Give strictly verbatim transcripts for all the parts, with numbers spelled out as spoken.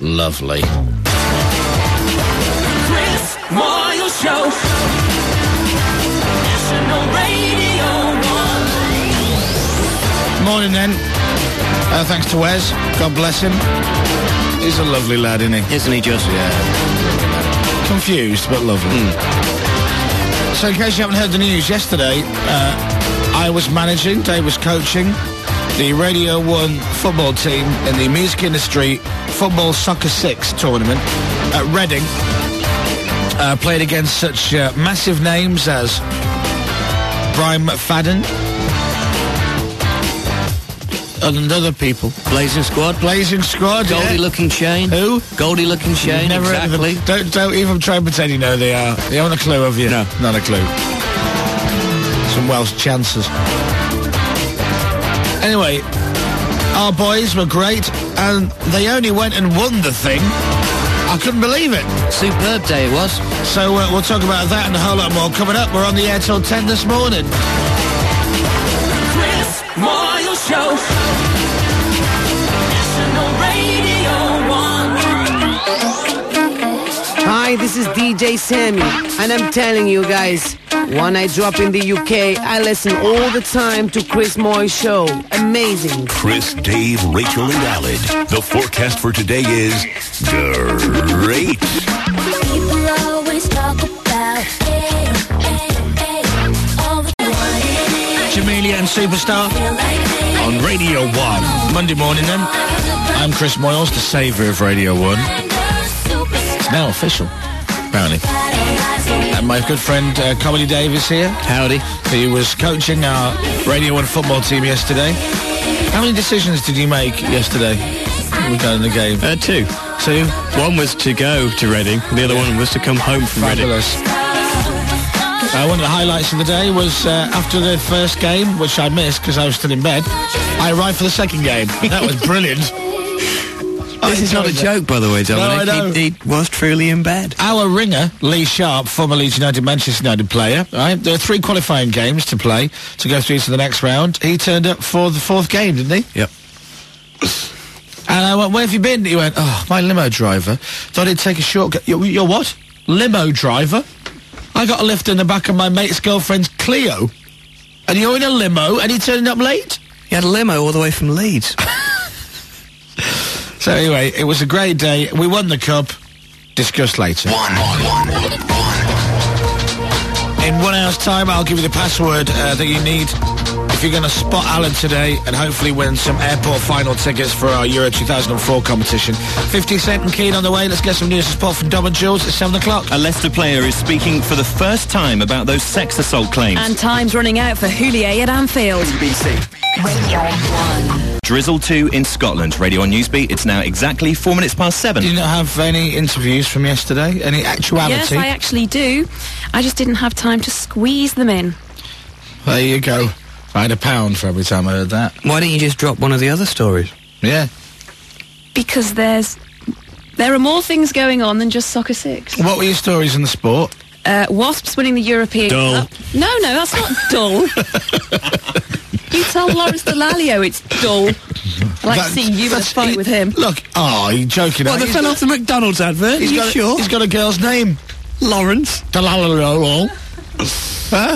Lovely. Chris Moyle Show. National Radio one. Morning then. Uh, thanks to Wes. God bless him. He's a lovely lad, isn't he? Isn't he just? Yeah. Confused, but lovely. Mm. So in case you haven't heard the news, yesterday uh, I was managing, Dave was coaching the Radio one football team in the Music Industry Football Soccer six tournament at Reading. Uh, played against such uh, massive names as Brian McFadden and other people. Blazing Squad. Blazing Squad, Goldie yeah. Looking Shane. Who? Goldie Looking Shane, Never exactly. Don't, don't even try and pretend you know they are. You haven't a clue, have you? No. Not a clue. Some Welsh chances. Anyway, our boys were great, and they only went and won the thing. I couldn't believe it. Superb day it was. So uh, we'll talk about that and a whole lot more coming up. We're on the air till ten this morning. Chris Moyle Show. National Radio one. Hi, this is D J Sammy, and I'm telling you guys, when I drop in the U K, I listen all the time to Chris Moyle Show. Amazing. Chris, Dave, Rachel, and Aled. The forecast for today is great. People always talk about hey, hey, hey, all the Jamelia and Superstar on Radio one. Monday morning then. I'm Chris Moyles, the saviour of Radio one. It's now official, apparently. And my good friend uh, Comedy Dave is here. Howdy. He was coaching our Radio one football team yesterday. How many decisions did you make yesterday regarding the game? Uh, two. Two? One was to go to Reading, the other one was to come home from Fabulous. Reading. Uh, one of the highlights of the day was uh, after the first game, which I missed because I was still in bed, I arrived for the second game. That was brilliant. This is not a joke, by the way, Dominic. No, I know. He, he was truly in bed. Our ringer, Lee Sharp, former Leeds United, Manchester United player, right? There are three qualifying games to play to go through to the next round. He turned up for the fourth game, didn't he? Yep. And I went, where have you been? He went, oh, my limo driver thought he'd take a shortcut. You're, you're what? Limo driver? I got a lift in the back of my mate's girlfriend's Clio. And you're in a limo and you're turning up late? He had a limo all the way from Leeds. So anyway, it was a great day. We won the cup. Discuss later. One, one, one, one, one. In one hour's time, I'll give you the password uh, that you need if you're going to spot Alan today and hopefully win some airport final tickets for our Euro two thousand four competition. fifty Cent and Keen on the way. Let's get some news and sport from Dom and Jules at seven o'clock. A Leicester player is speaking for the first time about those sex assault claims. And time's running out for Houllier at Anfield. B B C. Radio one. Drizzle two in Scotland. Radio on Newsbeat. It's now exactly four minutes past seven. Did you not have any interviews from yesterday? Any actuality? Yes, I actually do. I just didn't have time to squeeze them in. There you go. I had a pound for every time I heard that. Why don't you just drop one of the other stories? Yeah. Because there's... There are more things going on than just Soccer six. What were your stories in the sport? Uh, Wasps winning the European Dull. Cup. No, no, that's not dull. You tell Lawrence Delalio it's dull. I like That- to see you in a that's- fight he- with him. Look, oh, you're joking. Well, aren't they you? fell off the McDonald's advert. He's Are you got a- sure? He's got a girl's name. Lawrence. Dalalalo. Huh?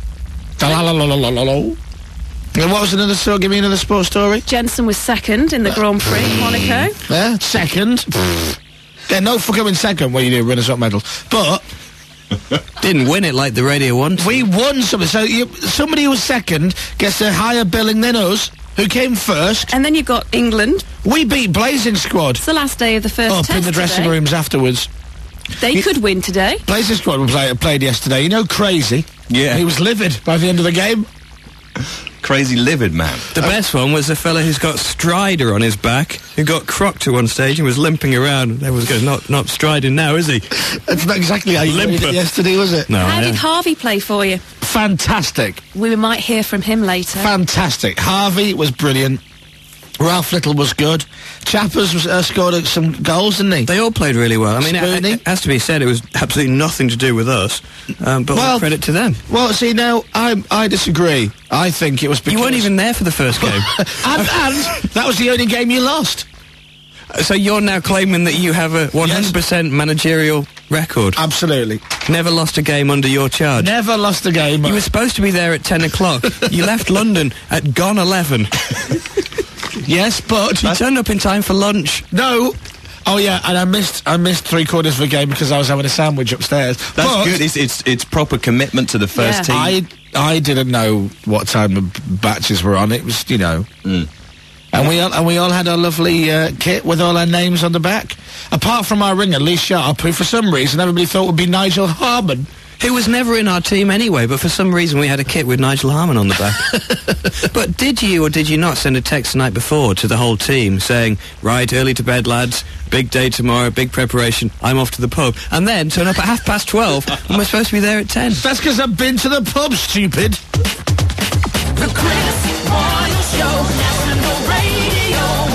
Dalalalo. And what was another story? Give me another sports story. Jensen was second in the Grand Prix, Monaco. Yeah, second. Yeah, no fucking in second when you do runners-up medals. But Didn't win it like the Radio one. we won something. So you, somebody who was second gets a higher billing than us, who came first. And then you've got England. We beat Blazing Squad. It's the last day of the first Up test in the dressing today. rooms afterwards. They You- could win today. Blazing Squad we play, played yesterday. You know, Crazy. Yeah. He was livid by the end of the game. Crazy livid man. The best one was the fella who's got Strider on his back, who got crocked at one stage and was limping around. Everyone's going, not, not striding now, is he? That's not exactly how you played Limper. it yesterday, was it? No, How I did am. Harvey play for you? Fantastic. We might hear from him later. Fantastic. Harvey was brilliant. Ralph Little was good. Chappers was, uh, scored uh, some goals, didn't he? They all played really well. I mean, it, Spoony. it has to be said, it was absolutely nothing to do with us, um, but Well- all credit to them. Well, see, now, I I disagree. I think it was because... You weren't even there for the first game. and, and that was the only game you lost. So you're now claiming that you have a one hundred percent managerial record? Absolutely. Never lost a game under your charge? Never lost a game. You were supposed to be there at ten o'clock. You left London at gone eleven. Yes, but... You turned up in time for lunch. No. Oh, yeah, and I missed I missed three quarters of a game because I was having a sandwich upstairs. That's but good. It's, it's it's proper commitment to the first Yeah. team. I I didn't know what time the b- batches were on. It was, you know... Mm. And we all and we all had our lovely uh, kit with all our names on the back. Apart from our ringer, Lee Sharp, who for some reason everybody thought would be Nigel Harman. Who was never in our team anyway, but for some reason we had a kit with Nigel Harman on the back. But did you or did you not send a text the night before to the whole team saying, right, early to bed, lads, big day tomorrow, big preparation, I'm off to the pub, and then turn up at half past twelve and we're supposed to be there at ten? That's because I've been to the pub, stupid. The Chris Moyle Show, National Radio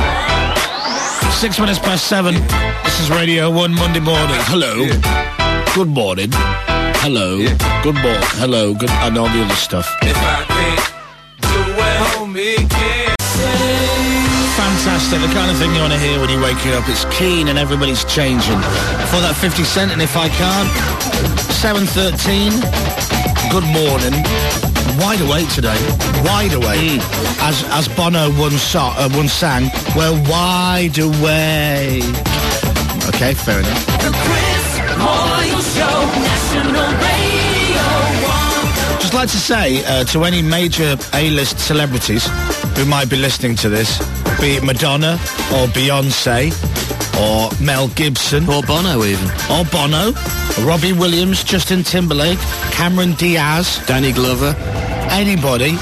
one. Six minutes past seven. This is Radio one Monday morning. Hello. Good morning. Hello. Good morning. Hello. Good. And all the other stuff. If I can't do it, homie, can't. Fantastic. The kind of thing you want to hear when you're waking up. It's keen and everybody's changing. For that fifty cent, and if I can't, seven thirteen. Good morning. Wide awake today. Wide awake. As as Bono once, so, uh, once sang, we're wide awake. Okay, fair enough. The Chris Moyle Show, National Radio one. Just like to say uh, to any major A-list celebrities who might be listening to this, be it Madonna or Beyonce or Mel Gibson Or Bono even. or Bono, Robbie Williams, Justin Timberlake, Cameron Diaz, Danny Glover. anybody,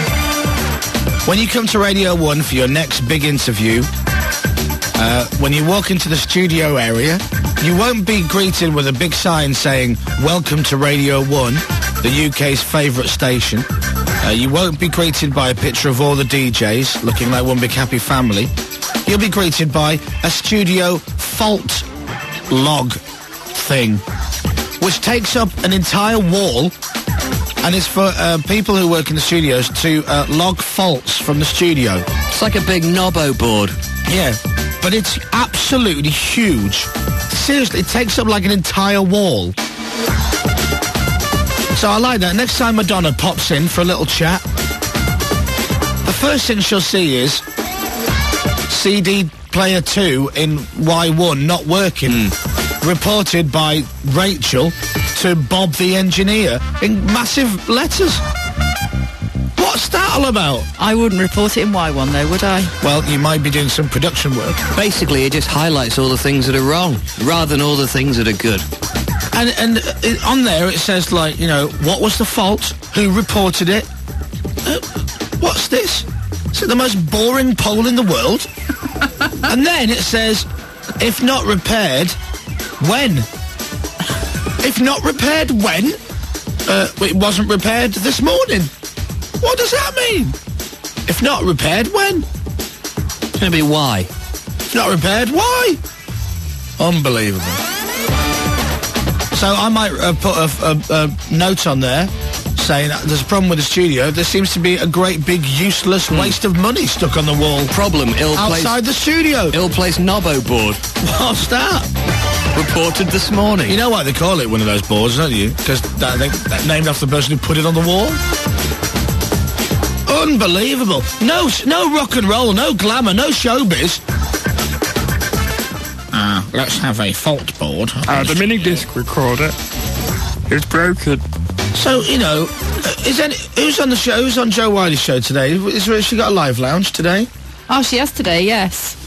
when you come to Radio one for your next big interview, uh, when you walk into the studio area, you won't be greeted with a big sign saying, welcome to Radio one, the U K's favourite station. Uh, you won't be greeted by a picture of all the D Js looking like one big happy family. You'll be greeted by a studio fault log thing, which takes up an entire wall, and it's for uh, people who work in the studios to uh, log faults from the studio. It's like a big knobbo board. Yeah, but it's absolutely huge. Seriously, it takes up like an entire wall. So I like that. Next time Madonna pops in for a little chat, the first thing she'll see is C D player two in Y one not working. Mm. Reported by Rachel to Bob the engineer in massive letters. What's that all about? I wouldn't report it in Y one though, would I? Well, you might be doing some production work. Basically, it just highlights all the things that are wrong, rather than all the things that are good. And and it, on there it says, like, you know, what was the fault? Who reported it? Uh, what's this? Is it the most boring poll in the world? And then it says, if not repaired, when? If not repaired, when? Uh, it wasn't repaired this morning. What does that mean? If not repaired, when? It's going to be why. If not repaired, why? Unbelievable. So I might uh, put a, a, a note on there saying that there's a problem with the studio. There seems to be a great big useless mm. waste of money stuck on the wall. Problem, ill placed. Outside the studio. Ill-placed knobbo board. What's that? Reported this morning. You know why they call it one of those boards, don't you? Because I think that's named after the person who put it on the wall. Unbelievable. No, no rock and roll, no glamour, no showbiz. Ah, uh, let's have a fault board. Uh, the mini disc recorder is broken. So, you know, is any, who's on the show? Who's on Joe Wiley's show today? Is there, has she got a live lounge today? Oh, she has today, yes.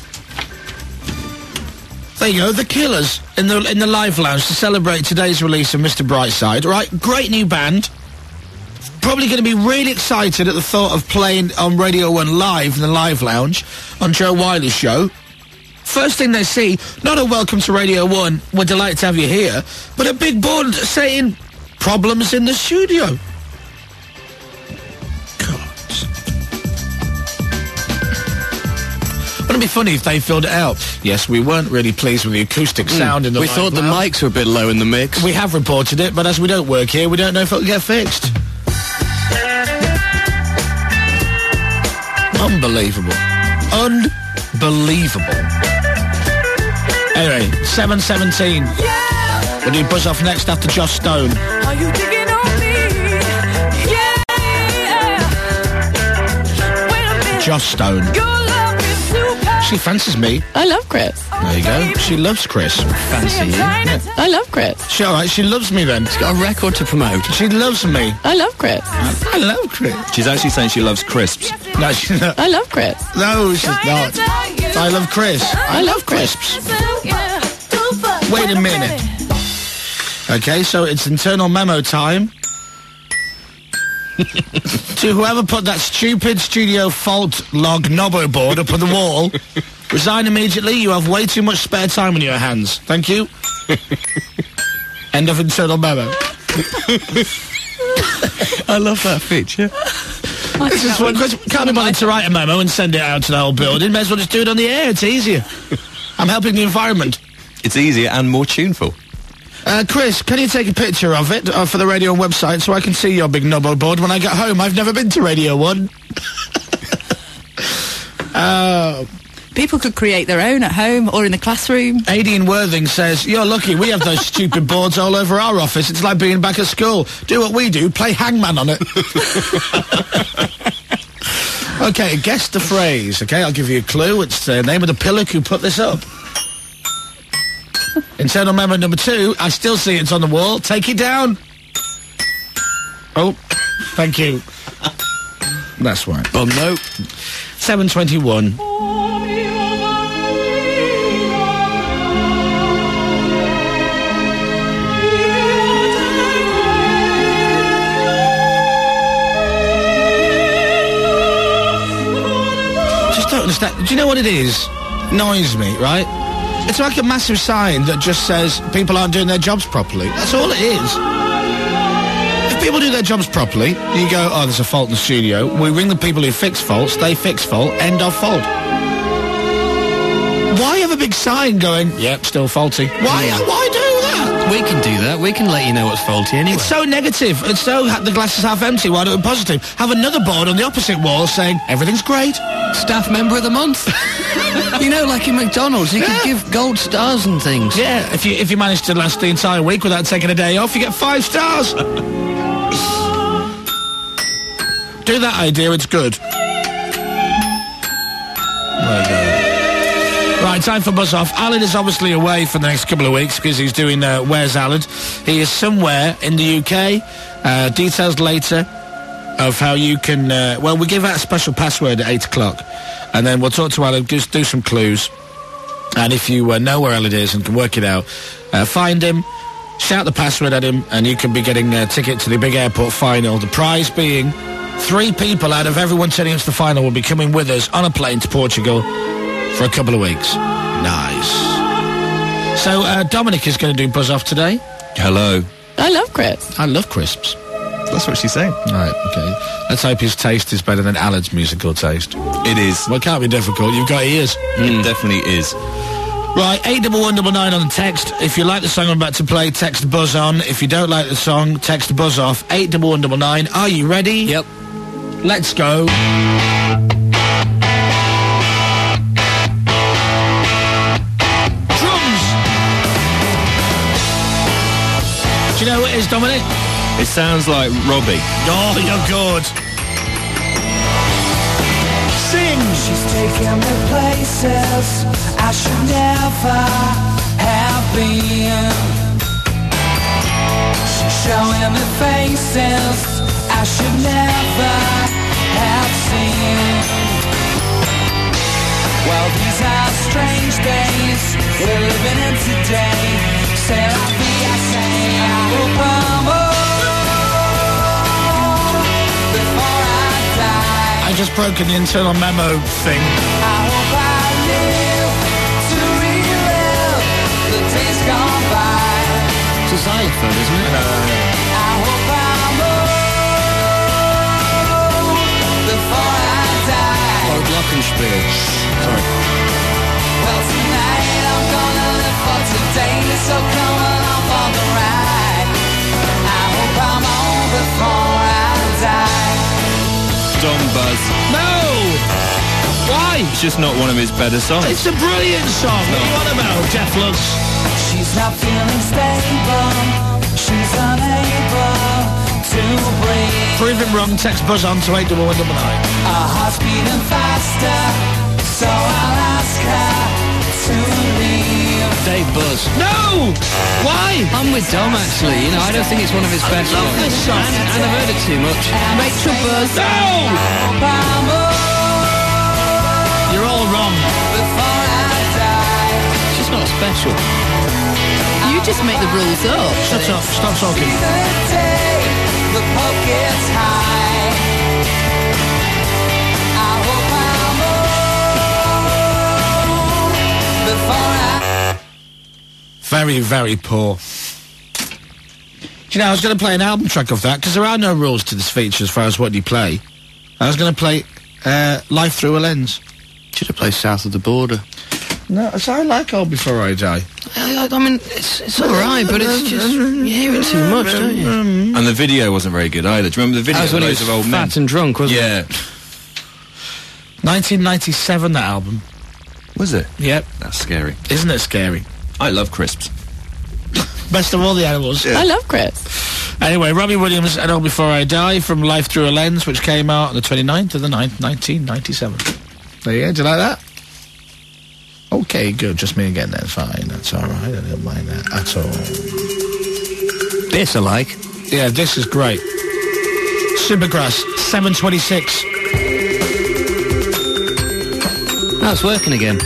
There you go, The Killers in the in the live lounge to celebrate today's release of Mister Brightside. Right, great new band. Probably going to be really excited at the thought of playing on Radio one live in the live lounge on Joe Wiley's show. First thing they see, not a welcome to Radio one, we're delighted to have you here, but a big board saying problems in the studio. God. Wouldn't it be funny if they filled it out? Yes, we weren't really pleased with the acoustic sound mm, in the We live thought the lounge. mics were a bit low in the mix. We have reported it, but as we don't work here, we don't know if it'll get fixed. Unbelievable. Unbelievable. Anyway, seven seventeen. We'll do Buzz Off next after Joss Stone. Are you digging on me? Yeah. Wait a minute. Joss Stone. Your love is super. She fancies me. I love Chris. There you go. She loves Chris. Fancy you. I love Chris. She all right. She loves me then. She's got a record to promote. She loves me. I love Chris. I love Chris. She's actually saying she loves crisps. No, she's not. I love Chris. No, she's not. I love Chris. I love crisps. Wait a minute. Okay, so it's internal memo time. To whoever put that stupid studio fault log Nobbo board up on the wall, resign immediately. You have way too much spare time in your hands. Thank you. End of internal memo. I love that feature. This is what, can't be bothered to write a memo and send it out to the whole building. May as well just do it on the air. It's easier. I'm helping the environment. It's easier and more tuneful. Uh, Chris, can you take a picture of it uh, for the Radio one website so I can see your big Nobbo board when I get home? I've never been to Radio one. uh, People could create their own at home or in the classroom. Aidan Worthing says, you're lucky we have those stupid boards all over our office. It's like being back at school. Do what we do, play hangman on it. Okay, guess the phrase. Okay, I'll give you a clue. It's the name of the pillock who put this up. Internal memo number two. I still see it's on the wall. Take it down. Oh, thank you. That's right. Oh, no. seven twenty-one. Just don't understand. Do you know what it is? Annoys me, right? It's like a massive sign that just says people aren't doing their jobs properly. That's all it is. If people do their jobs properly, you go, oh, there's a fault in the studio. We ring the people who fix faults, they fix fault, end of fault. Why have a big sign going, yep, still faulty? Why, why do that? We can do that. We can let you know what's faulty anyway. It's so negative. It's so ha- the glass is half empty. Why do it positive? Have another board on the opposite wall saying, everything's great. Staff member of the month. You know, like in McDonald's, you Yeah. could give gold stars and things. Yeah, if you if you manage to last the entire week without taking a day off, you get five stars. Do that idea, it's good. There you go. Right, time for Buzz Off. Alan is obviously away for the next couple of weeks because he's doing uh, Where's Alan? He is somewhere in the U K. Uh, details later of how you can... Uh, well, we give out a special password at eight o'clock. And then we'll talk to Alan, just do some clues. And if you uh, know where Alan is and can work it out, uh, find him, shout the password at him, and you can be getting a ticket to the big airport final. The prize being three people out of everyone turning into the final will be coming with us on a plane to Portugal for a couple of weeks. Nice. So uh, Dominic is going to do Buzz Off today. Hello. I love Chris. I love crisps. That's what she's saying. Right, okay. Let's hope his taste is better than Alan's musical taste. It is. Well, it can't be difficult. You've got ears. It definitely is. Right, eight double one double nine on the text. If you like the song I'm about to play, text Buzz on. If you don't like the song, text Buzz off. eight double one double nine. Are you ready? Yep. Let's go. Drums. Do you know what it is, Dominic? It sounds like Robbie. Oh, you're good. Sing. She's taking me places I should never have been. She's showing me faces I should never have seen. Well, these are strange days we're living in today. C'est la vie, I say. I hope I'm old before I die. I just broken the internal memo thing. I hope I live to relive the days gone by. It's a xylophone, isn't it? I hope I'm old before I die. Or Glockenspiel. Sorry. Well, tonight I'm gonna live for today, so come along for the ride. I hope I'm old before I die. Dom Buzz. No! Why? It's just not one of his better songs. It's a brilliant song. What are you on about, Jeff Lux? She's not feeling stable. She's unable to breathe. Prove him wrong. Text Buzz on to eight double one double nine. Our heart's beating faster, so I'll ask her to leave. Dave Buzz. No! Why? I'm with Dom, actually. You know, I don't think it's one of his best love songs. this song. And, and I've heard it too much. Rachel Buzz. No! You're all wrong. Before I die, She's not special. You just make the rules up. Shut up. Stop talking. the day the poke gets high. I hope I'm old before I. Very, very poor. Do you know, I was going to play an album track of that, because there are no rules to this feature as far as what you play. I was going to play uh, Life Through a Lens. Should have played South of the Border. No, so I like Old Before I Die. I, I mean, it's, it's all right, but it's just you hear it too much, don't you? And the video wasn't very good either. Do you remember the video? That was when he Loads was of old fat men. and drunk, wasn't Yeah. nineteen ninety-seven, that album. Was it? Yep. That's scary. Isn't it scary? I love crisps. Best of all the animals. I love Chris. Anyway, Robbie Williams and Old Before I Die from Life Through a Lens, which came out on the twenty-ninth of the ninth, nineteen ninety-seven. There you go. Do you like that? Okay, good. Just me again then. Fine. That's all right. I don't mind that at all. This I like. Yeah, this is great. Supergrass, seven twenty-six. Oh, it's working again.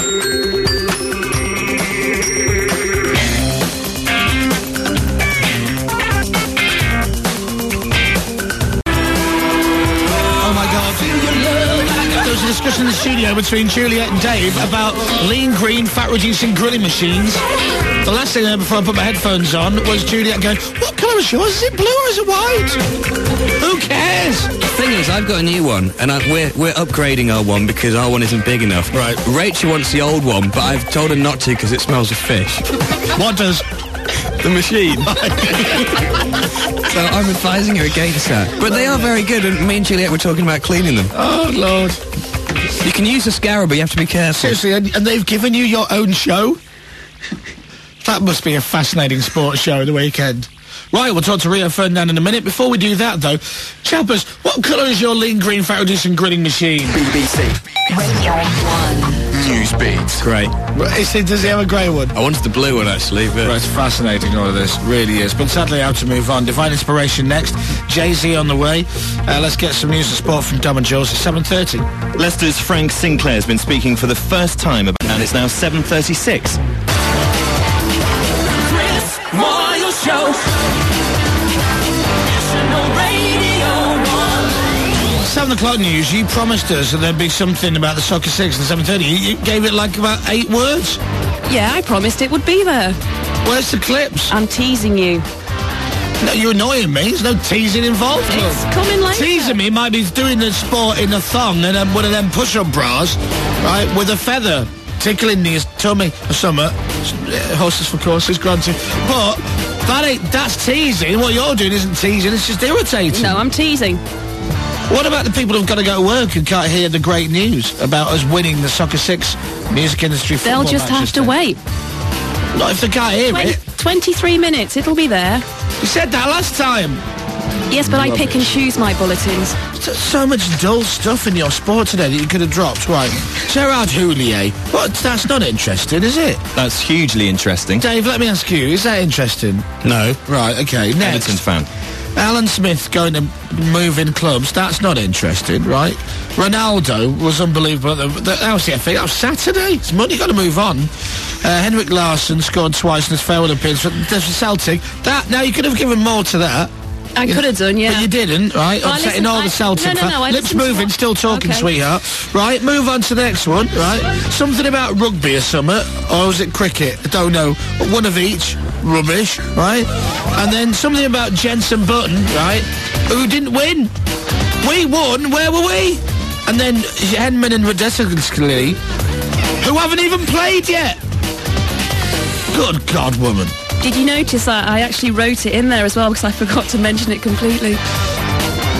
Oh my God. There was a discussion in the studio between Juliet and Dave about lean green fat reducing grilling machines. The last thing I heard before I put my headphones on was Juliet going, what colour is yours? Is it blue or is it white? Who cares? The thing is, I've got a new one, and I, we're we're upgrading our one because our one isn't big enough. Right. Rachel wants the old one, but I've told her not to because it smells of fish. What does? The machine. So I'm advising her against that. But they are very good, and me and Juliet were talking about cleaning them. Oh, Lord. You can use the scarab, but you have to be careful. Seriously, and, and they've given you your own show? That must be a fascinating sports show of the weekend. Right, we'll talk to Rio Ferdinand in a minute. Before we do that, though, Chappers, what colour is your lean green fat reducing grilling machine? B B C. Radio one. News beats. Great. Is it, does he have a grey one? I wanted the blue one, actually, but... Right, it's fascinating, all of this. Really is. But sadly, I have to move on. Divine Inspiration next. Jay-Z on the way. Uh, let's get some news and sport from Dom and Jules at seven thirty. Leicester's Frank Sinclair's been speaking for the first time, about, and it's now seven thirty-six. Chris Moyle Show. National Radio one. seven o'clock news, you promised us that there'd be something about the Soccer Six at seven thirty. You, you gave it like about eight words. Yeah, I promised it would be there. Where's the clips? I'm teasing you. No, you're annoying me. There's no teasing involved. It's look. coming later. Teasing me might be doing the sport in a thong and um, one of them push-up bras, right, with a feather tickling his tummy or something. Uh, horses for courses, granted. But that ain't, that's teasing. What you're doing isn't teasing, it's just irritating. No, I'm teasing. What about the people who've got to go to work and can't hear the great news about us winning the Soccer Six music industry football They'll just have matches to then? wait. Not if they can't hear Twen- it. twenty-three minutes, it'll be there. You said that last time. Yes, but I pick and choose my bulletins. So, so much dull stuff in your sport today that you could have dropped. Right. Gerard Houllier. What? That's not interesting, is it? That's hugely interesting. Dave, let me ask you, is that interesting? No. Right, okay. Next. Everton fan. Alan Smith going to move in clubs, that's not interesting, right? Ronaldo was unbelievable. The, the, that was the F A. That was Saturday. It's money, got to move on. Uh, Henrik Larsson scored twice in his farewell appearance for, for Celtic. That, now, you could have given more to that. I You could know, have done, yeah. But you didn't, right? Well, I Upsetting listened- all I- the Celtic no, no, fans. no, I Lips listened to moving, what- still talking, Okay. sweetheart. Right, move on to the next one, right? Something about rugby or something, or was it cricket? I don't know. One of each. Rubbish, right? And then something about Jenson Button, right? Who didn't win. We won, where were we? And then Henman and Radetzky, who haven't even played yet. Good God, woman. Did you notice I, I actually wrote it in there as well because I forgot to mention it completely?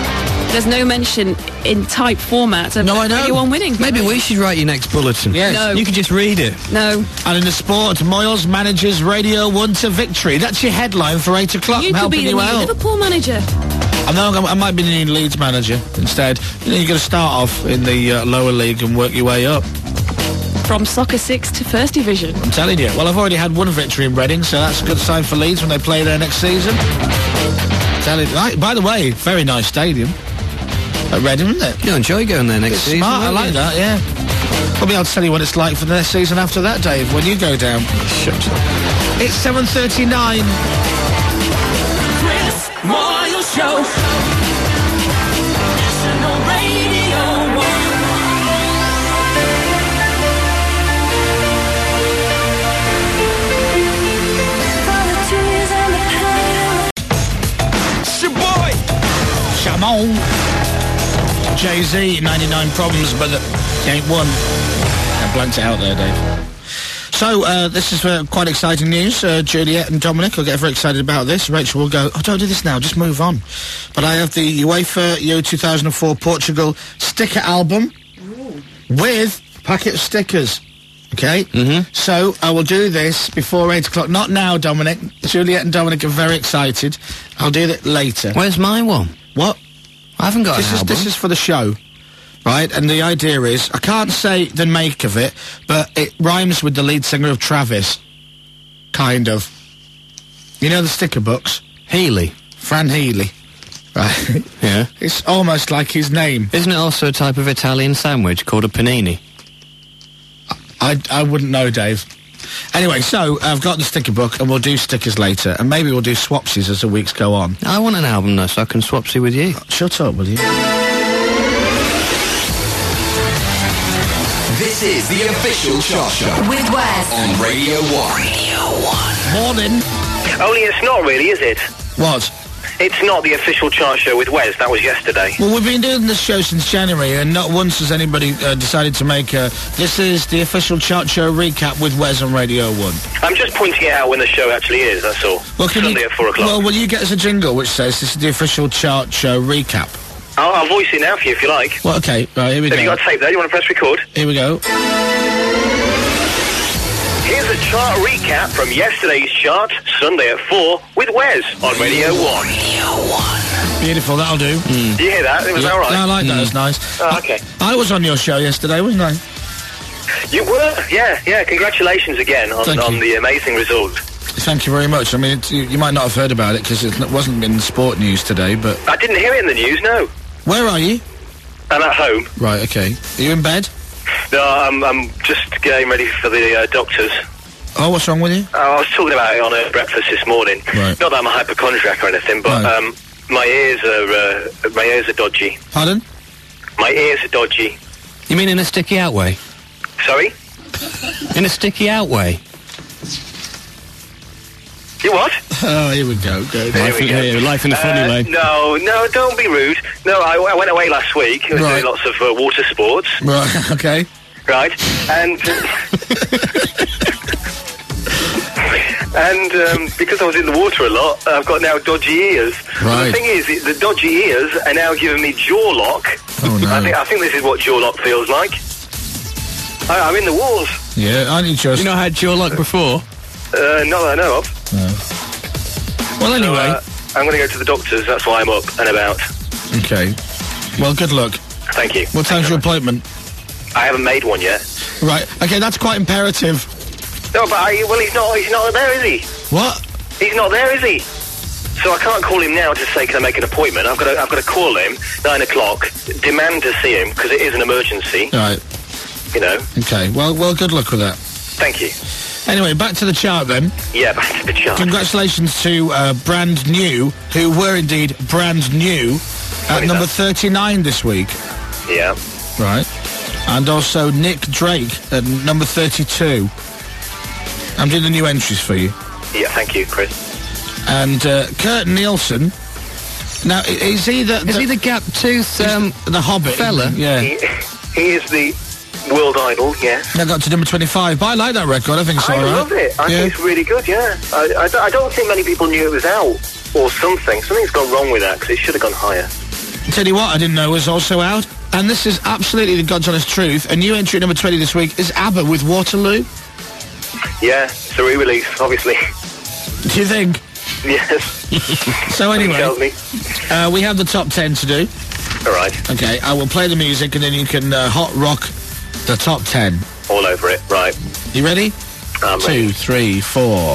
There's no mention in type format of No, I know. Radio one winning. Maybe we should write your next bulletin. Yes. No. You could just read it. No. And in the sport, Moyles manages Radio one to victory. That's your headline for eight o'clock. You I'm could helping be the you new out. Liverpool manager. I know I'm- I might be the new Leeds manager instead. You know, you're going to start off in the uh, lower league and work your way up. From Soccer six to First Division. I'm telling you. Well, I've already had one victory in Reading, so that's a good sign for Leeds when they play there next season. Telling you. Right, by the way, very nice stadium at Reading, isn't it? You'll enjoy going there next It's season. smart. I won't like you? that. Yeah. I'll be able to tell you what it's like for the next season after that, Dave, when you go down. Shut up. It's seven thirty-nine. Chris Moyle Show. National Radio one. It's your boy. Shamon. Jay-Z, ninety-nine Problems, but he ain't one. I blanked it out there, Dave. So, uh, this is uh, quite exciting news. Uh, Juliet and Dominic will get very excited about this. Rachel will go, oh, don't do this now, just move on. But I have the UEFA Euro two thousand four Portugal sticker album with a packet of stickers. Okay? Mm-hmm. So, I will do this before eight o'clock. Not now, Dominic. Juliet and Dominic are very excited. I'll do that later. Where's my one? What? I haven't got This an is, album. this is for the show, right? And the idea is, I can't say the make of it, but it rhymes with the lead singer of Travis. Kind of. You know the sticker books? Healy. Fran Healy. Right? Yeah. It's almost like his name. Isn't it also a type of Italian sandwich called a panini? I, I wouldn't know, Dave. Anyway, so I've got the sticker book, and we'll do stickers later, and maybe we'll do swapsies as the weeks go on. I want an album, though, so I can swapsy with you. Shut up, will you? This is the official Chart Show With Wes. on Radio one. Radio one. Morning. Only it's not really, is it? What? It's not the official chart show with Wes. That was yesterday. Well, we've been doing this show since January, and not once has anybody uh, decided to make a... This is the official chart show recap with Wes on Radio one. I'm just pointing it out when the show actually is, that's all. Well, can Sunday you, at four o'clock. Well, will you get us a jingle which says this is the official chart show recap? I'll, I'll voice it now for you if you like. Well, okay, right, here we Have go. you got tape there? You want to press record? Here we go. Here's a chart recap from yesterday's chart, Sunday at four, with Wes on Radio one. Radio one. Beautiful, that'll do. Mm. Did you hear that? It was Yeah, all right. I like that, it was nice. Oh, okay. I was on your show yesterday, wasn't I? You were? Yeah, yeah. Congratulations again on, Thank on you. the amazing result. Thank you very much. I mean, it, you, you might not have heard about it because it n- wasn't in the sport news today, but... I didn't hear it in the news, no. Where are you? I'm at home. Right, okay. Are you in bed? No, I'm, I'm just getting ready for the uh, doctors. Oh, what's wrong with you? Uh, I was talking about it on a breakfast this morning. Right. Not that I'm a hypochondriac or anything, but Right. um, my ears are uh, my ears are dodgy. Pardon? My ears are dodgy. You mean in a sticky out way? Sorry? In a sticky out way? You what? Oh, here we go. go There Life, we in, go. here, life in the funny Uh, lane. No, no, don't be rude. No, I, I went away last week. I was Right. doing lots of uh, water sports, Right, okay. right? And and um, because I was in the water a lot, I've got now dodgy ears. But Right. the thing is, it- the dodgy ears are now giving me jaw lock. Oh, no. I think I think this is what jaw lock feels like. I, I'm in the walls. Yeah, I need just... You not had jaw lock before? Uh, not that I know of. Well, anyway... So, uh, I'm going to go to the doctors. That's why I'm up and about. Okay. Well, good luck. Thank you. What time's your appointment? I haven't made one yet. Right. Okay, that's quite imperative. No, but I, well, he's not. He's not there, is he? What? He's not there, is he? So I can't call him now to say, can I make an appointment? I've got to, I've got to call him nine o'clock, demand to see him because it is an emergency. Right. You know. Okay. Well, well, good luck with that. Thank you. Anyway, back to the chart then. Yeah, back to the chart. Congratulations to uh, Brand New, who were indeed brand new, at number thirty-nine this week. Yeah. Right. And also Nick Drake at number thirty-two. I'm doing the new entries for you. Yeah, thank you, Chris. And uh, Kurt Nielsen. Now, i- is he the... Is he the gap tooth um, the Hobbit fella? isn't he? Yeah. He, he is the world idol, yes. I got to number twenty-five, but I like that record. I think it's I all right. love it. I Yeah. think it's really good, yeah. I, I, don't- I don't think many people knew it was out or something. Something's gone wrong with that because it should have gone higher. It tell you what I didn't know was also out, and this is absolutely the God's honest truth. A new entry at number twenty this week is ABBA with Waterloo. Yeah, it's a re-release, obviously. Do you think? Yes. So anyway, tells me. Uh, we have the top ten to do. All right. Okay, I will play the music and then you can uh, hot rock the top ten. All over it, right. You ready? I'm Two, ready. three, four.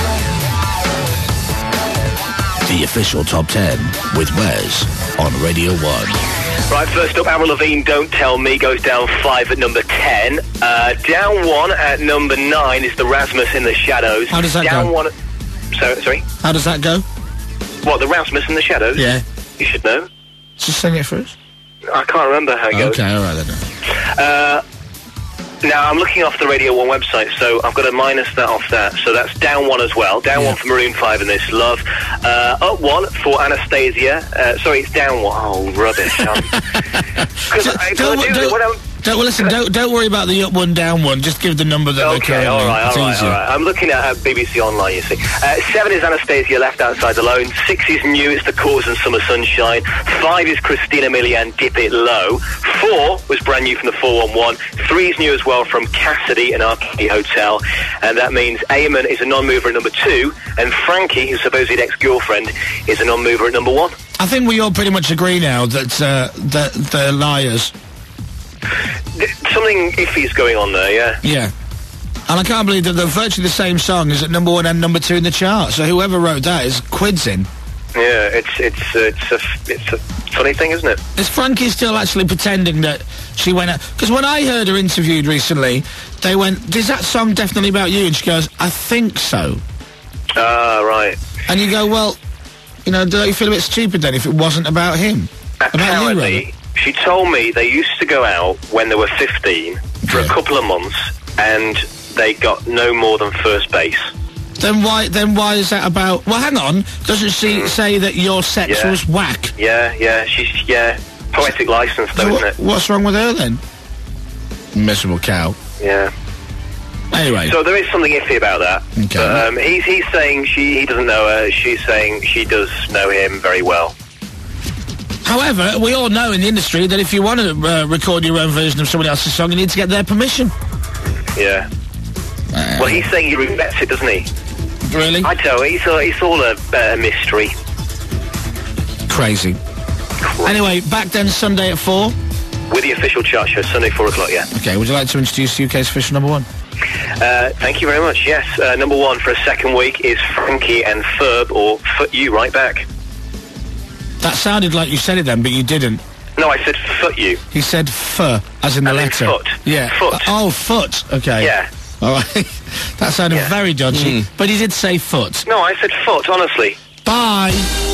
The official top ten with Wes on Radio one. Right, first up, Avril Lavigne, Don't Tell Me, goes down five at number ten. Uh, down one at number nine is the Rasmus in the Shadows. How does that down go? One at, so, sorry? How does that go? What, the Rasmus in the Shadows? Yeah. You should know. Just sing it for us. I can't remember how it goes. Okay, all right then. Uh, now, I'm looking off the Radio one website, so I've got to minus that off that. So that's down one as well. Down Yeah. one for Maroon five in This Love. Uh, up one for Anastasia. Uh, sorry, it's down one. Oh, rubbish. Because I Don't, do don't, what I'm... don't, well, listen, don't, don't worry about the up one, down one. Just give the number that they're Okay, currently. all right, all It's right, easier. all right. I'm looking at uh, B B C Online, you see. Uh, seven is Anastasia, Left Outside Alone. Six is New, It's the Cause and Summer Sunshine. Five is Christina Milian, Dip It Low. Four was brand new from the four one one. Three is new as well from Cassidy and Arcade Hotel. And that means Eamon is a non-mover at number two. And Frankie, his supposed ex-girlfriend, is a non-mover at number one. I think we all pretty much agree now that uh, that they're liars. Th- Something iffy's going on there, yeah. Yeah. And I can't believe that they're virtually the same song is at number one and number two in the chart. So whoever wrote that is quids in. Yeah, it's it's uh, it's a it's a funny thing, isn't it? Is Frankie still actually pretending that she went out? Because when I heard her interviewed recently, they went, "Is that song definitely about you?" And she goes, "I think so." Ah, right. And you go, well, you know, don't you feel a bit stupid then if it wasn't about him? About you, Apparently, rather? she told me they used to go out when they were fifteen for a Okay. couple of months, and they got no more than first base. Then why? Then why is that about? Well, hang on. Doesn't she say that your sex Yeah. was whack? Yeah, yeah, she's yeah, poetic license though, So isn't what, it? what's wrong with her then? Miserable cow. Yeah. Anyway, So there is something iffy about that. Okay. But, um, he's he's saying she he doesn't know her. She's saying she does know him very well. however, we all know in the industry that if you want to uh, record your own version of somebody else's song, you need to get their permission. Yeah. Uh, Well, he's saying he regrets it, doesn't he? Really? I don't know. It's all, it's all a, a mystery. Crazy. Anyway, back then Sunday at four. With the official chart show, Sunday, four o'clock, yeah. Okay, would you like to introduce U K's official number one? Uh, thank you very much. Yes, uh, number one for a second week is Frankie and Ferb, or Foot You Right Back. That sounded like you said it then, but you didn't. No, I said Foot You. He said "f" as in the As in letter. foot. Yeah. Foot. Oh, foot. Okay. Yeah. All right. That sounded Yeah. very dodgy, but he did say foot. No, I said Foot, honestly. Bye.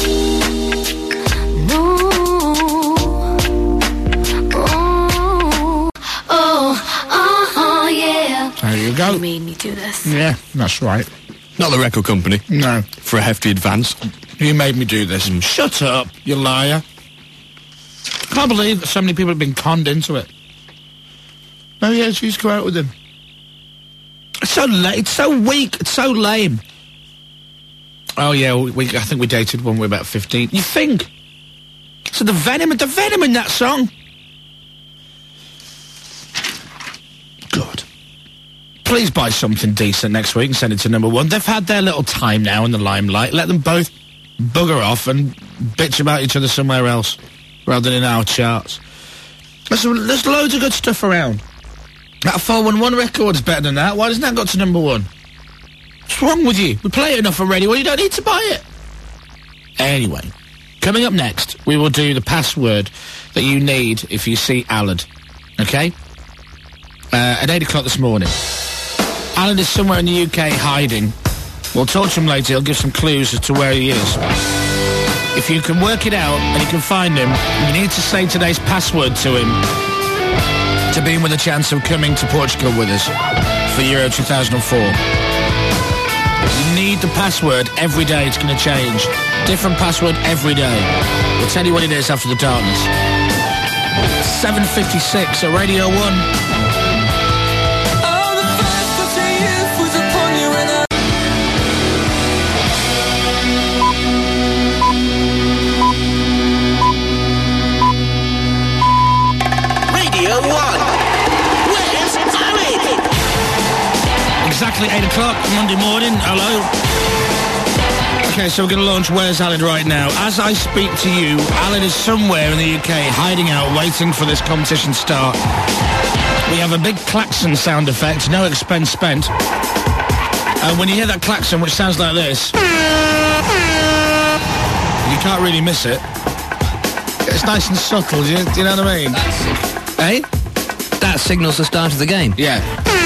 Oh, oh, yeah. There you go. You made me do this. Yeah, that's right. Not the record company. No. For a hefty advance. You made me do this. Shut up, you liar. Can't believe that so many people have been conned into it. Oh yeah, she used to go out with him. It's so la- It's so weak. It's so lame. Oh yeah, we, we I think we dated when we were about fifteen. You think? So the venom, the venom in that song. Good. Please buy something decent next week and send it to number one. They've had their little time now in the limelight. Let them both bugger off and bitch about each other somewhere else rather than in our charts. There's, there's loads of good stuff around. That four one one record's better than that. Why doesn't that got to number one? What's wrong with you? We play it enough on radio. Well, you don't need to buy it. Anyway, coming up next, we will do the password that you need if you see Allard. Okay? Uh, at eight o'clock this morning. Alan is somewhere in the U K hiding. We'll talk to him later. He'll give some clues as to where he is. If you can work it out and you can find him, you need to say today's password to him to be in with a chance of coming to Portugal with us for Euro two thousand four. You need the password every day. It's going to change. Different password every day. We'll tell you what it is after the darkness. seven fifty-six at Radio one. exactly eight o'clock Monday morning. Hello. Okay, so we're going to launch Where's Alan right now. As I speak to you, Alan is somewhere in the U K, hiding out, waiting for this competition to start. We have a big klaxon sound effect, no expense spent. And when you hear that klaxon, which sounds like this, you can't really miss it. It's nice and subtle, do you, do you know what I mean? Eh? That signals the start of the game. Yeah.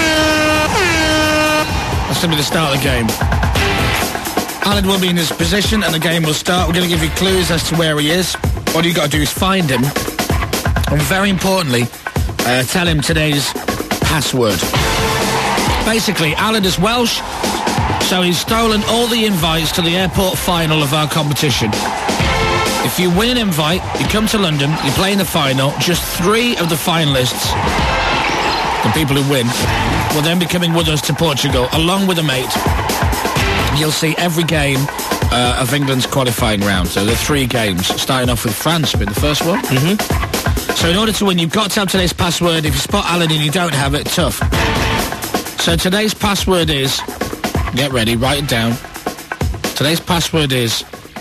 That's going to be the start of the game. Alan will be in his position and the game will start. We're going to give you clues as to where he is. All you got to do is find him. And very importantly, uh, tell him today's password. Basically, Alan is Welsh, so he's stolen all the invites to the airport final of our competition. If you win an invite, you come to London, you play in the final, just three of the finalists, the people who win, will then be coming with us to Portugal, along with a mate. You'll see every game uh, of England's qualifying round. So there are three games, starting off with France being the first one. Mm-hmm. So in order to win, you've got to have today's password. If you spot Alan and you don't have it, tough. So today's password is, get ready, write it down. Today's password is,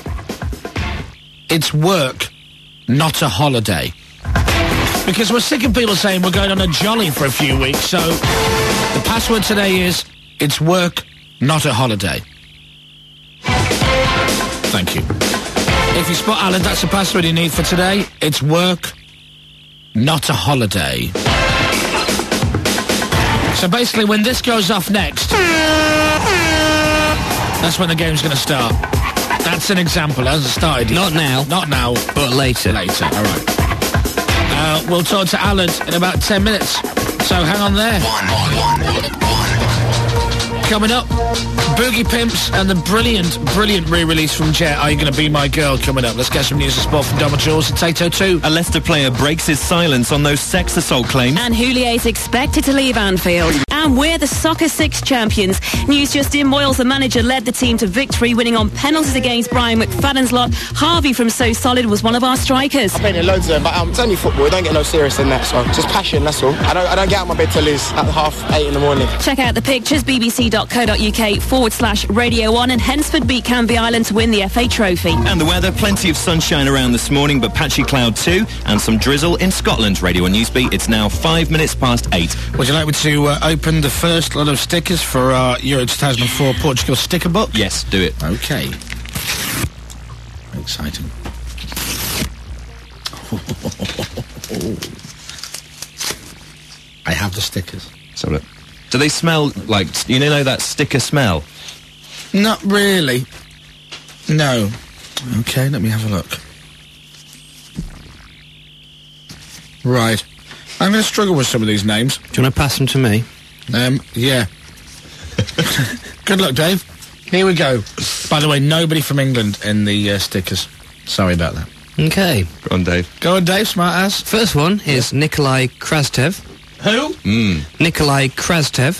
it's work, not a holiday. Because we're sick of people saying we're going on a jolly for a few weeks, so the password today is, it's work, not a holiday. Thank you. If you spot Alan, that's the password you need for today. It's work, not a holiday. So basically, when this goes off next, that's when the game's going to start. That's an example. It hasn't started yet. Not now. Not now. But later. Later, all right. Uh, we'll talk to Alan in about ten minutes. So hang on there. One, one, one, one. Coming up, Boogie Pimps and the brilliant, brilliant re-release from Jet, Are You Gonna Be My Girl, coming up. Let's get some news and sport from Double Jules and Tato two. A Leicester player breaks his silence on those sex assault claims. And Houlier's expected to leave Anfield. And we're the Soccer Six champions. News just in, Moyles, the manager, led the team to victory, winning on penalties against Brian McFadden's lot. Harvey from So Solid was one of our strikers. I've been in loads of them, but um, it's only football. It don't get no serious in that, so just passion, that's all. I don't, I don't get out of my bed to lose at half eight in the morning. Check out the pictures, bbc.co.uk forward slash Radio one, and Hensford beat Canvey Island to win the F A Trophy. And the weather, plenty of sunshine around this morning, but patchy cloud too, and some drizzle in Scotland. Radio one Newsbeat, it's now five minutes past eight. Would you like me to uh, open the first lot of stickers for our Euro two thousand four Portugal sticker book? Yes, do it. Okay. Exciting. I have the stickers. So look. Do they smell like, you know that sticker smell? Not really. No. Okay, let me have a look. Right. I'm going to struggle with some of these names. Do you want to pass them to me? Um, yeah. Good luck, Dave. Here we go. By the way, nobody from England in the uh, stickers. Sorry about that. Okay. Go on, Dave. Go on, Dave, smart ass. First one is Nikolai Krastev. Who? Mm. Nikolai Krastev.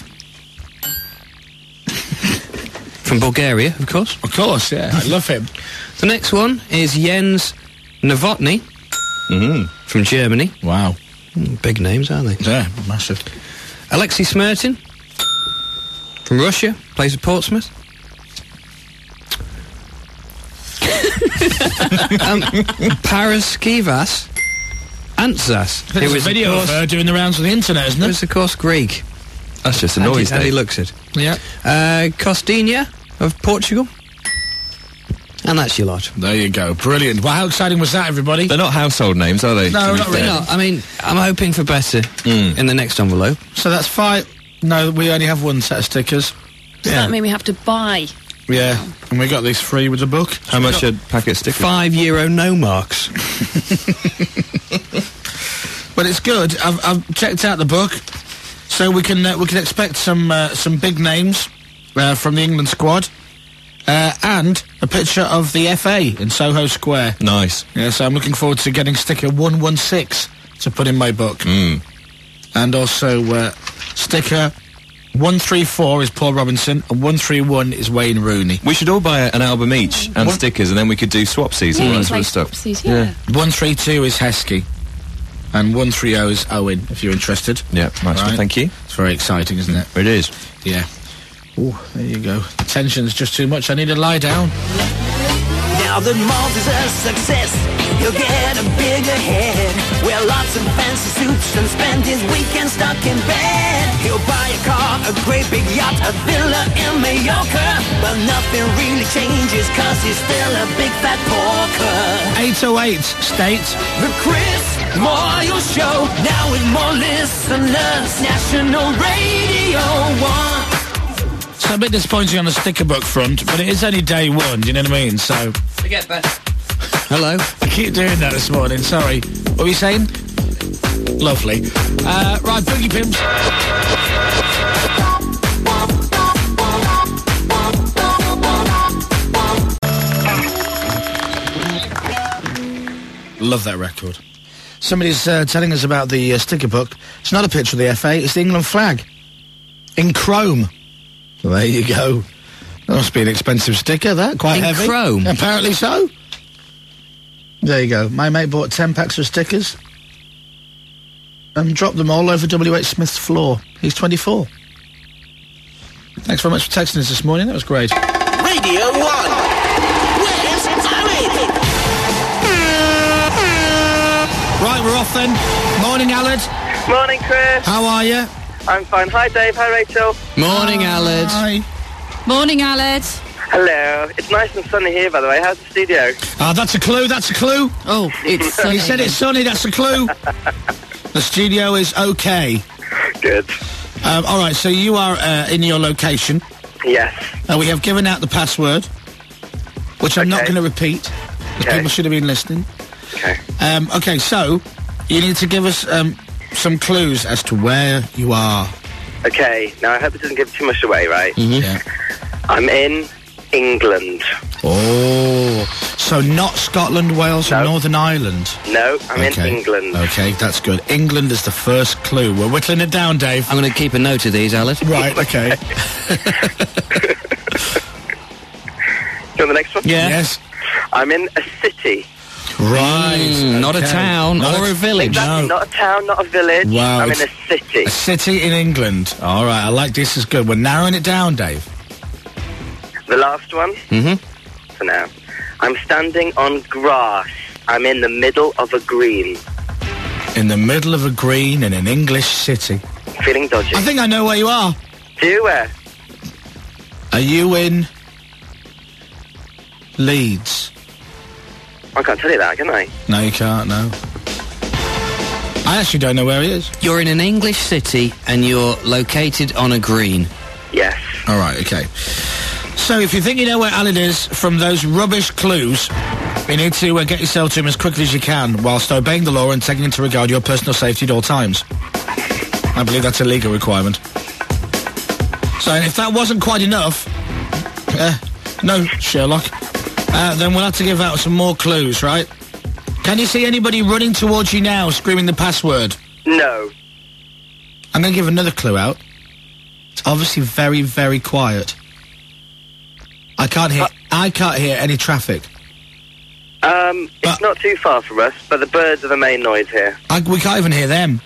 From Bulgaria, of course. Of course, yeah. I love him. The next one is Jens Novotny. Mm-hmm. From Germany. Wow. Mm, big names, aren't they? Yeah, massive. Alexei Smertin. From Russia. Plays at Portsmouth. um, Paraskevas Antsas. There's a video of, of her doing the rounds on the internet, isn't it? It was, of course, Greek. That's just a noise, How he looks it. Yeah. Uh, Costinha of Portugal. And that's your lot. There you go. Brilliant. Well, how exciting was that, everybody? They're not household names, are they? No, not really. No, I mean, I'm hoping for better mm. in the next envelope. So that's five. No, we only have one set of stickers. Does yeah. that mean we have to buy? Yeah, and we got these free with the book. How much a packet of stickers? Five euro no marks. But it's good. I've, I've checked out the book, so we can uh, we can expect some uh, some big names uh, from the England squad, uh, and a picture of the F A in Soho Square. Nice. Yeah, so I'm looking forward to getting sticker one one six to put in my book, mm. and also uh, sticker one three four is Paul Robinson, and one three one is Wayne Rooney. We should all buy an album each and One- stickers, and then we could do swapsies and all Yeah, that sort play of stuff. swapsies, yeah. one three two is Heskey, and one three zero is Owen, if you're interested. Yeah, nice one, Right. thank you. It's very exciting, isn't it? It is. Yeah. Oh, there you go. The tension's just too much. I need to lie down. Now that Malt is a success, he'll get a bigger head. Wear lots of fancy suits and spend his weekend stuck in bed. He'll buy a car, a great big yacht, a villa in Mallorca. But nothing really changes, cause he's still a big fat porker. eight oh eight, state. The Chris Moyle Show, now with more listeners, National Radio one. It's a bit disappointing on the sticker book front, but it is only day one, do you know what I mean? So... Forget better. Hello? I keep doing that this morning, sorry. What were you saying? Lovely. Uh, right, Boogie Pimps. Love that record. Somebody's uh, telling us about the uh, sticker book. It's not a picture of the F A, it's the England flag. In chrome. Well, there you go. That must be an expensive sticker, that. Quite In heavy. chrome? Apparently so. There you go. My mate bought ten packs of stickers and dropped them all over W H Smith's floor. He's twenty-four. Thanks very much for texting us this morning. That was great. Radio one. Where's Alec? Right, we're off then. Morning, Aled. Morning, Chris. How are you? I'm fine. Hi, Dave. Hi, Rachel. Morning, Aled. Hi. Morning, Aled. Hello. It's nice and sunny here, by the way. How's the studio? Ah, that's a clue, that's a clue. Oh, it's sunny. He said it's sunny, that's a clue. The studio is okay. Good. Um, all right, so you are uh, in your location. Yes. Uh, we have given out the password, which I'm not Okay. going to repeat, because Okay. people should have been listening. Okay. Um, okay, so you need to give us um, some clues as to where you are. Okay. Now, I hope it doesn't give too much away, right? Mm-hmm. Yeah. I'm in England. Oh, so not Scotland, Wales, No. and Northern Ireland. No, I'm Okay. in England. Okay, that's good. England is the first clue. We're whittling it down, Dave. I'm going to keep a note of these, Aled. Right, okay. Do you want the next one? Yeah. Yes. I'm in a city. Right. Mm, not a okay. town Not or a village. Exactly. No. Not a town, not a village. Wow, I'm in it's- a city. A city in England. All right, I like this. Is good. We're narrowing it down, Dave. The last one Mm-hmm. for now. I'm standing on grass. I'm in the middle of a green. In the middle of a green in an English city. Feeling dodgy. I think I know where you are. Do you where? Are you in Leeds? I can't tell you that, can I? No, you can't, no. I actually don't know where he is. You're in an English city and you're located on a green. Yes. All right, okay. So if you think you know where Alan is from those rubbish clues, you need to uh, get yourself to him as quickly as you can whilst obeying the law and taking into regard your personal safety at all times. I believe that's a legal requirement. So if that wasn't quite enough, uh, no, Sherlock, uh, then we'll have to give out some more clues, right? Can you see anybody running towards you now, screaming the password? No. I'm going to give another clue out. It's obviously very, very quiet. I can't hear. I can't hear any traffic. Um, it's But- not too far from us, but the birds are the main noise here. I, we can't even hear them.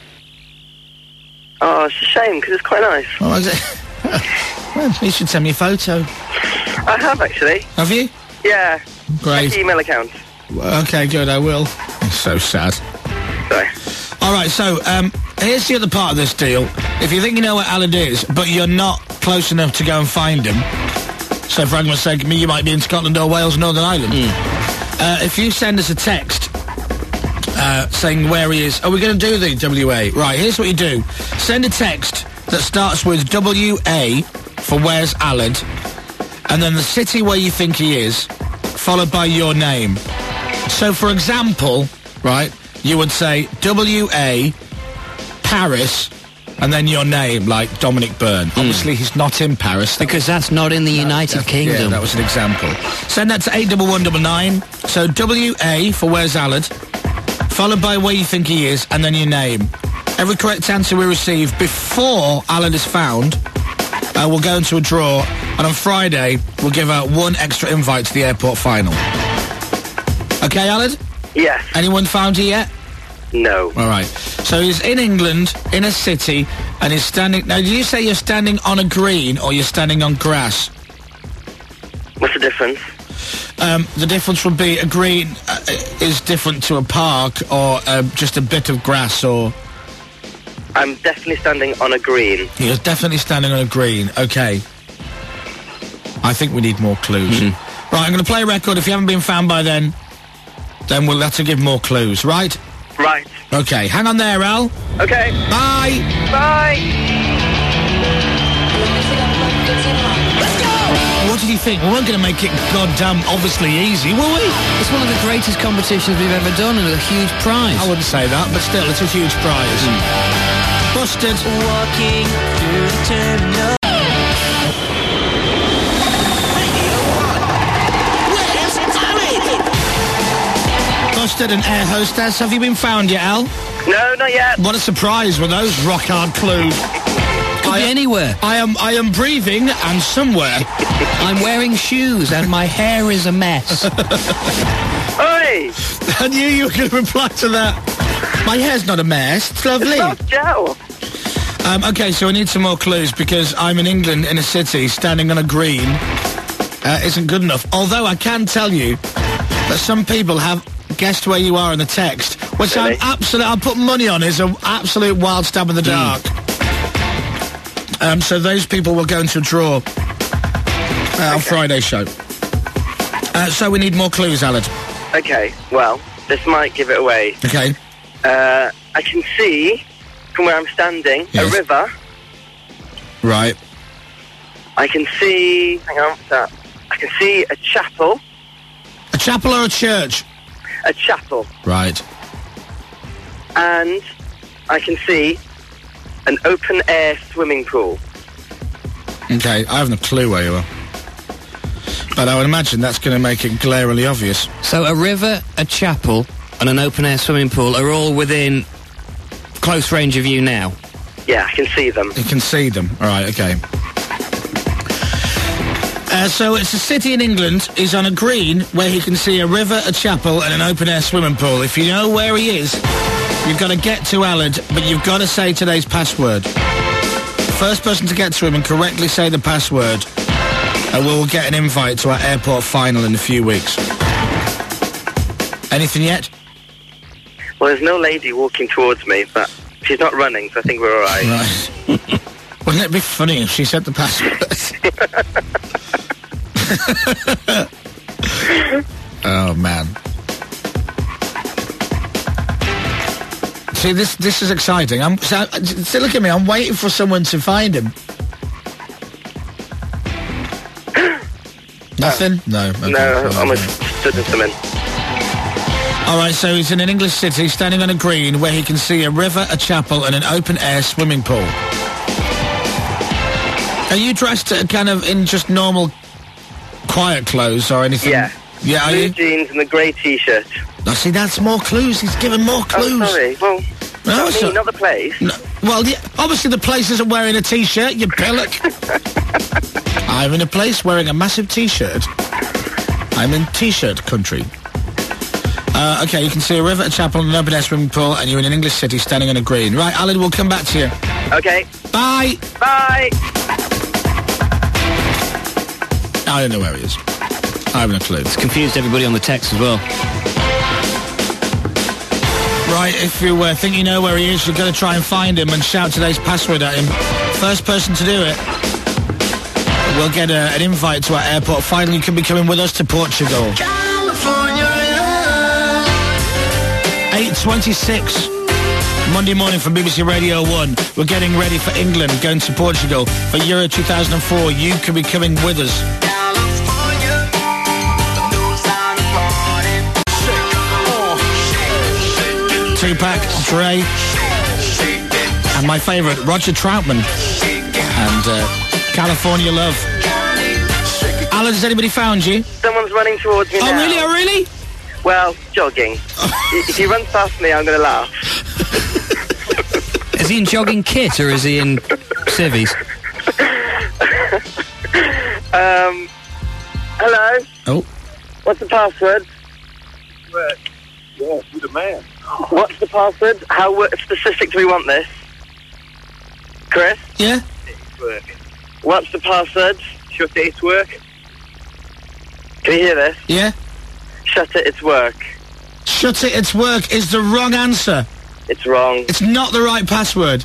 Oh, it's a shame, because it's quite nice. Oh, is it? Well, you should send me a photo. I have, actually. Have you? Yeah. Great. Check email account. Okay, good. I will. It's so sad. Sorry. All right. So um, here's the other part of this deal. If you think you know where Alan is, but you're not close enough to go and find him, so for argument's sake, me, you might be in Scotland or Wales, Northern Ireland. Uh, if you send us a text uh, saying where he is, are we going to do the W A? Right, here's what you do. Send a text that starts with W A for where's Alan, and then the city where you think he is, followed by your name. So, for example, right, you would say W A Paris, and then your name, like Dominic Byrne. Obviously, he's not in Paris. That Because that's not in the United was- Kingdom. Yeah, that was an example. Send that to eight one one nine nine. So W A for where's Alan, followed by where you think he is, and then your name. Every correct answer we receive before Alan is found, uh, we'll go into a draw, and on Friday, we'll give out one extra invite to the airport final. Okay, Alan? Yes. Anyone found you yet? No. All right. So he's in England, in a city, And he's standing... Now, did you say you're standing on a green or you're standing on grass? What's the difference? Um, the difference would be a green uh, is different to a park or uh, just a bit of grass or... I'm definitely standing on a green. You're definitely standing on a green. Okay. I think we need more clues. Mm-hmm. Right, I'm going to play a record. If you haven't been found by then, then we'll have to give more clues, right? Right. Okay, hang on there, Al. Okay. Bye. Bye. Let's go! What did you think? We weren't going to make it goddamn obviously easy, will we? It's one of the greatest competitions we've ever done and a huge prize. I wouldn't say that, but still, it's a huge prize. Mm. Busted. Walking through the terminal. Busted and air hostess. Have you been found yet, Al? No, not yet. What a surprise with those rock hard clues. Could be anywhere. I am I am breathing and somewhere. I'm wearing shoes and my hair is a mess. Oi! I knew you were going to reply to that. My hair's not a mess. It's lovely. It's not gel. Um, okay, so I need some more clues because I'm in England in a city standing on a green. Uh, isn't good enough. Although I can tell you that some people have guessed where you are in the text, which Really? I'm absolute. I'll put money on is an absolute wild stab in the dark. Mm. Um, so those people will go into a draw uh, okay. on Friday's show. Uh, so we need more clues, Alad. Okay, well, this might give it away. Okay. Uh, I can see, from where I'm standing, Yes. a river. Right. I can see... Hang on, what's that? I can see a chapel. A chapel or a church? A chapel. Right. And I can see an open-air swimming pool. Okay, I haven't a clue where you are. But I would imagine that's going to make it glaringly obvious. So a river, a chapel, and an open-air swimming pool are all within close range of you now? Yeah, I can see them. You can see them. All right, okay. Uh, so it's a city in England. He's on a green where he can see a river, a chapel, and an open-air swimming pool. If you know where he is, you've got to get to Alad, but you've got to say today's password. First person to get to him and correctly say the password, and we'll get an invite to our airport final in a few weeks. Anything yet? Well, there's no lady walking towards me, but she's not running, so I think we're all right. Right. Wouldn't it be funny if she said the password? Oh, man. See, this this is exciting. I'm so, so look at me. I'm waiting for someone to find him. Nothing? No. Okay. No, Well, I'm okay. stood in something. All right, so he's in an English city, standing on a green where he can see a river, a chapel, and an open-air swimming pool. Are you dressed uh, kind of in just normal, quiet clothes or anything? Yeah. Yeah, are Blue you? jeans and a grey T-shirt. No, see, that's more clues. He's given more clues. Oh, sorry. Well, No, not so- me, not the place. No, well, yeah, obviously the place isn't wearing a T-shirt, you pillock. I'm in a place wearing a massive T-shirt. I'm in T-shirt country. Uh, okay, you can see a river, a chapel, and an open-air swimming pool, and you're in an English city standing on a green. Right, Alan, we'll come back to you. Okay. Bye! Bye! I don't know where he is. I haven't a clue. It's confused everybody on the text as well. Right, if you uh, think you know where he is, you've got to try and find him and shout today's password at him. First person to do it, we'll get a, an invite to our airport. Finally, you can be coming with us to Portugal. eight twenty-six, Monday morning from B B C Radio one. We're getting ready for England, going to Portugal for Euro two thousand four. You can be coming with us. Tupac, Dre, and my favourite, Roger Troutman, and uh, California Love. Alan, has anybody found you? Someone's running towards me Oh, now. really? Oh, really? Well, jogging. I- if he runs past me, I'm going to laugh. Is he in jogging kit or is he in civvies? Um, hello? Oh. What's the password? Right. Yeah, you're the man. What's the password? How uh, specific do we want this? Chris? Yeah? It's work. What's the password? Shut it, it's work. Can you hear this? Yeah? Shut it, it's work. Shut it, it's work is the wrong answer. It's wrong. It's not the right password.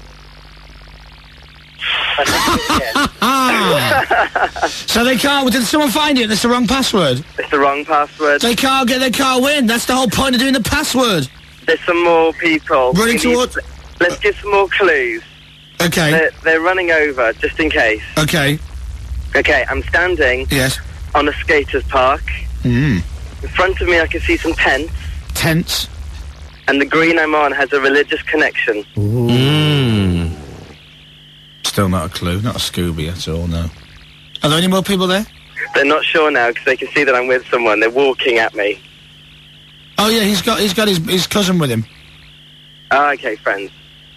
So they can't. Did someone find it? That's the wrong password. It's the wrong password. They can't get. They can't win. That's the whole point of doing the password. There's some more people. Running We need- towards- Let's give some more clues. Okay. They're, they're running over, just in case. Okay. Okay, I'm standing Yes. on a skater's park. Mm. In front of me, I can see some tents, Tents. and the green I'm on has a religious connection. Mm. Still not a clue. Not a Scooby at all. No. Are there any more people there? They're not sure now because they can see that I'm with someone. They're walking at me. Oh yeah, he's got. He's got his his cousin with him. Ah, okay, friends.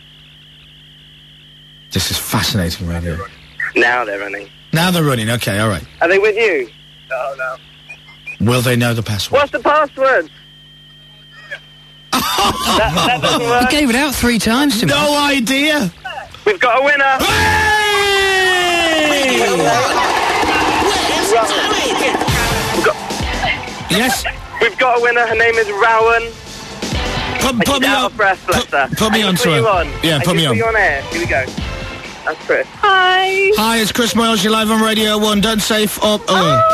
This is fascinating radio. Now they're running. Now they're running. Okay. All right. Are they with you? No, no. Will they know the password? What's the password? that, that doesn't work. You gave it out three times to me. No idea. We've got a winner. Yes. We've got a winner. Her name is Rowan. Put, Like put she's me out on. of breath, bless her. put me I can onto put her. you on. Yeah, I put can me on. Put you on air. Here we go. That's Chris. Hi. Hi, it's Chris Moyles. You're live on Radio One. Don't say f- up. Oh.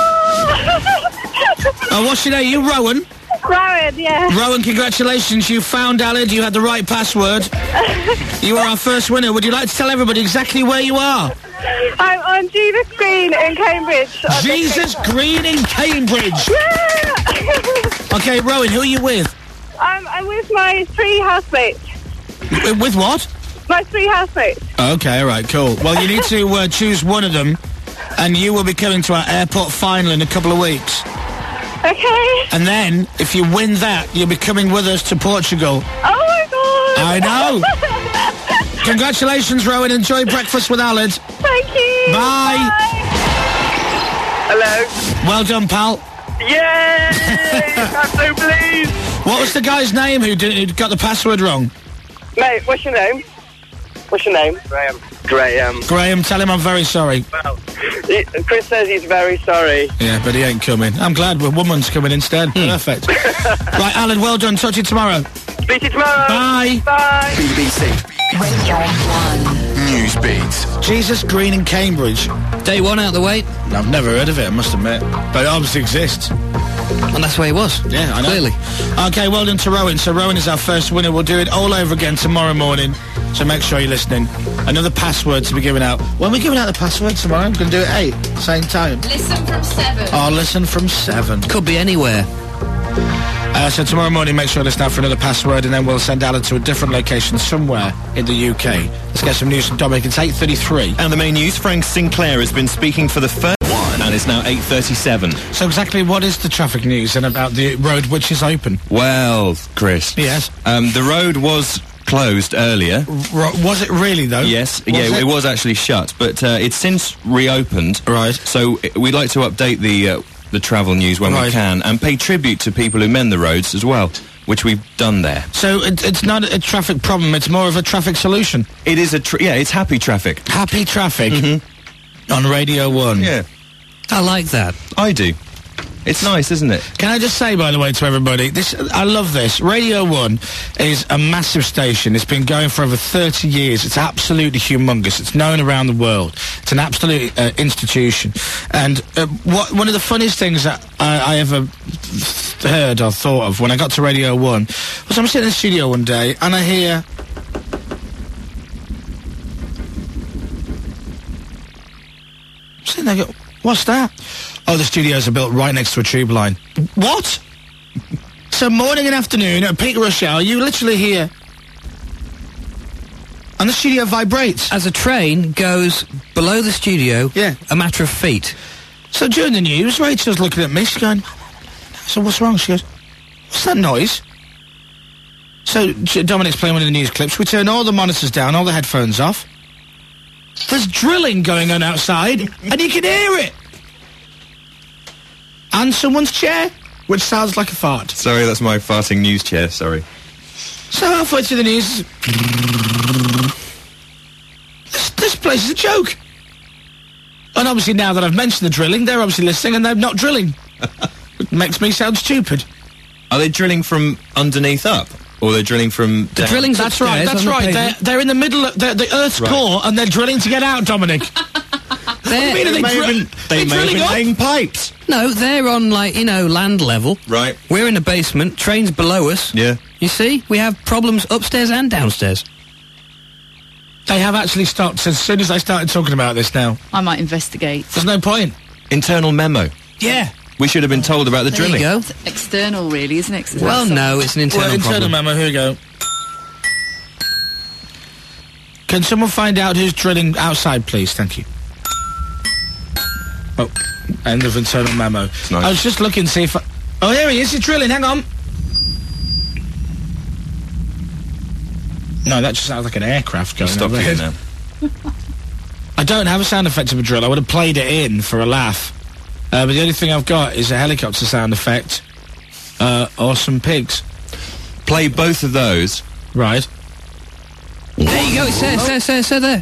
Oh, what's your name? You Rowan? Rowan, yeah. Rowan, congratulations. You found Alid. You had the right password. You are our first winner. Would you like to tell everybody exactly where you are? I'm on Jesus Green in Cambridge. on the Jesus Cape. Green in Cambridge. Yeah. Okay, Rowan, who are you with? I'm, I'm with my three housemates. With, with what? My three housemates. Okay, all right, cool. Well, you need to uh, choose one of them, and you will be coming to our airport final in a couple of weeks. Okay. And then, if you win that, you'll be coming with us to Portugal. Oh my god. I know. Congratulations, Rowan. Enjoy breakfast with Alid. Thank you. Bye. Hello. Well done, pal. Yay! I'm so pleased. What was the guy's name who did, who got the password wrong? Mate, what's your name? What's your name? Graham. Graham. Graham, tell him I'm very sorry. Well, he, Chris says he's very sorry. Yeah, but he ain't coming. I'm glad a woman's coming instead. Perfect. Right, Alan, well done. Talk to you tomorrow. Speak to you tomorrow. Bye. Bye. B B C Radio One. News Beats. Jesus Green in Cambridge. Day one out the way. I've never heard of it, I must admit. But it obviously exists. And that's where he was. Yeah, I know. Clearly. Okay, well done to Rowan. So Rowan is our first winner. We'll do it all over again tomorrow morning. So make sure you're listening. Another password to be given out. When are we giving out the password tomorrow? I'm going to do it at eight, same time. Listen from seven. Oh, listen from seven. Could be anywhere. Uh, so tomorrow morning, make sure to listen out for another password, and then we'll send Alan to a different location somewhere in the U K. Let's get some news from Dominic. It's eight thirty-three. And the main news, Frank Sinclair has been speaking for the first one, and it's now eight thirty-seven. So exactly what is the traffic news and about the road which is open? Well, Chris. Yes. Um, the road was closed earlier. R- was it really, though? Yes, Was yeah, it? it? was actually shut, but uh, it's since reopened. Right. So uh, we'd like to update the uh, the travel news when Right. we can, and pay tribute to people who mend the roads as well, which we've done there. So it, it's not a traffic problem, it's more of a traffic solution. It is a tr- yeah, it's happy traffic. Happy traffic Mm-hmm. on Radio one. Yeah, I like that. I do. It's nice, isn't it? Can I just say, by the way, to everybody, this I love this. Radio one is a massive station. It's been going for over thirty years. It's absolutely humongous. It's known around the world. It's an absolute uh, institution. And uh, what, one of the funniest things that I, I ever heard or thought of when I got to Radio one was I'm sitting in the studio one day and I hear... I'm sitting there, I go, what's that? Oh, the studios are built right next to a tube line. What? So morning and afternoon at peak rush hour, you literally hear... And the studio vibrates. As a train goes below the studio, Yeah. a matter of feet. So during the news, Rachel's looking at me, she's going... So what's wrong? She goes, what's that noise? So J- Dominic's playing one of the news clips. We turn all the monitors down, all the headphones off. There's drilling going on outside, and you can hear it. And someone's chair, which sounds like a fart. Sorry, that's my farting news chair. Sorry. So halfway through the news... place is a joke. And obviously now that I've mentioned the drilling, they're obviously listening and they're not drilling. It makes me sound stupid. Are they drilling from underneath up? Or they're drilling from The down? drilling's That's upstairs right, that's on the right. They're, pavement. they're in the middle of the, the Earth's Right. core and they're drilling to get out, Dominic. They're- mean, are they may have dri- been, they they're may have drilling been up? laying pipes. No, they're on, like, you know, land level. Right. We're in the basement, train's below us. Yeah. You see, we have problems upstairs and downstairs. They have actually stopped as soon as I started talking about this now. I might investigate. There's no point. Internal memo. Yeah. We should have been told about the There drilling. you go. It's external, really, isn't it? 'Cause it's Well, outside. no, it's an internal Well, internal problem. memo, here we go. Can someone find out who's drilling outside, please? Thank you. Oh, end of internal memo. nice. I was just looking to see if I... Oh, here he is, he's drilling, hang on. No, that just sounds like an aircraft going Stop overhead. it now. I don't have a sound effect of a drill. I would have played it in for a laugh. Uh, but the only thing I've got is a helicopter sound effect. Uh, or some pigs. Play both of those. Right. There you go, it's there, it's there, it's there, it's there, there.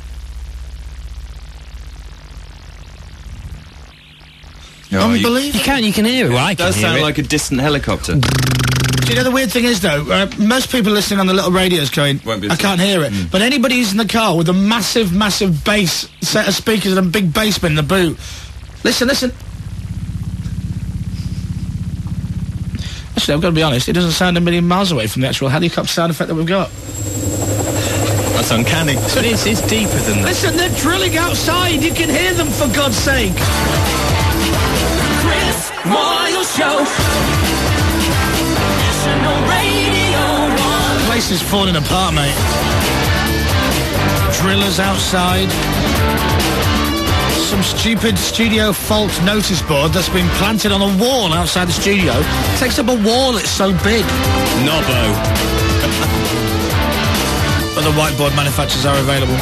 Oh, you- Unbelievable. You can, you can hear it. Well, I It can does hear sound it. like a distant helicopter. Do you know the weird thing is, though? Uh, most people listening on the little radios going, Won't be I the can't hear it. But anybody who's in the car with a massive, massive bass set of speakers and a big bassman in the boot, listen, listen. Actually, I've got to be honest, it doesn't sound a million miles away from the actual helicopter sound effect that we've got. That's uncanny. But it's, it's deeper than that. Listen, they're drilling outside. You can hear them, for God's sake. Chris Moyle Show. National Radio One. The place is falling apart, mate. Drillers outside. Some stupid studio fault notice board that's been planted on a wall outside the studio. It takes up a wall, it's so big. Nobbo. Other whiteboard manufacturers are available.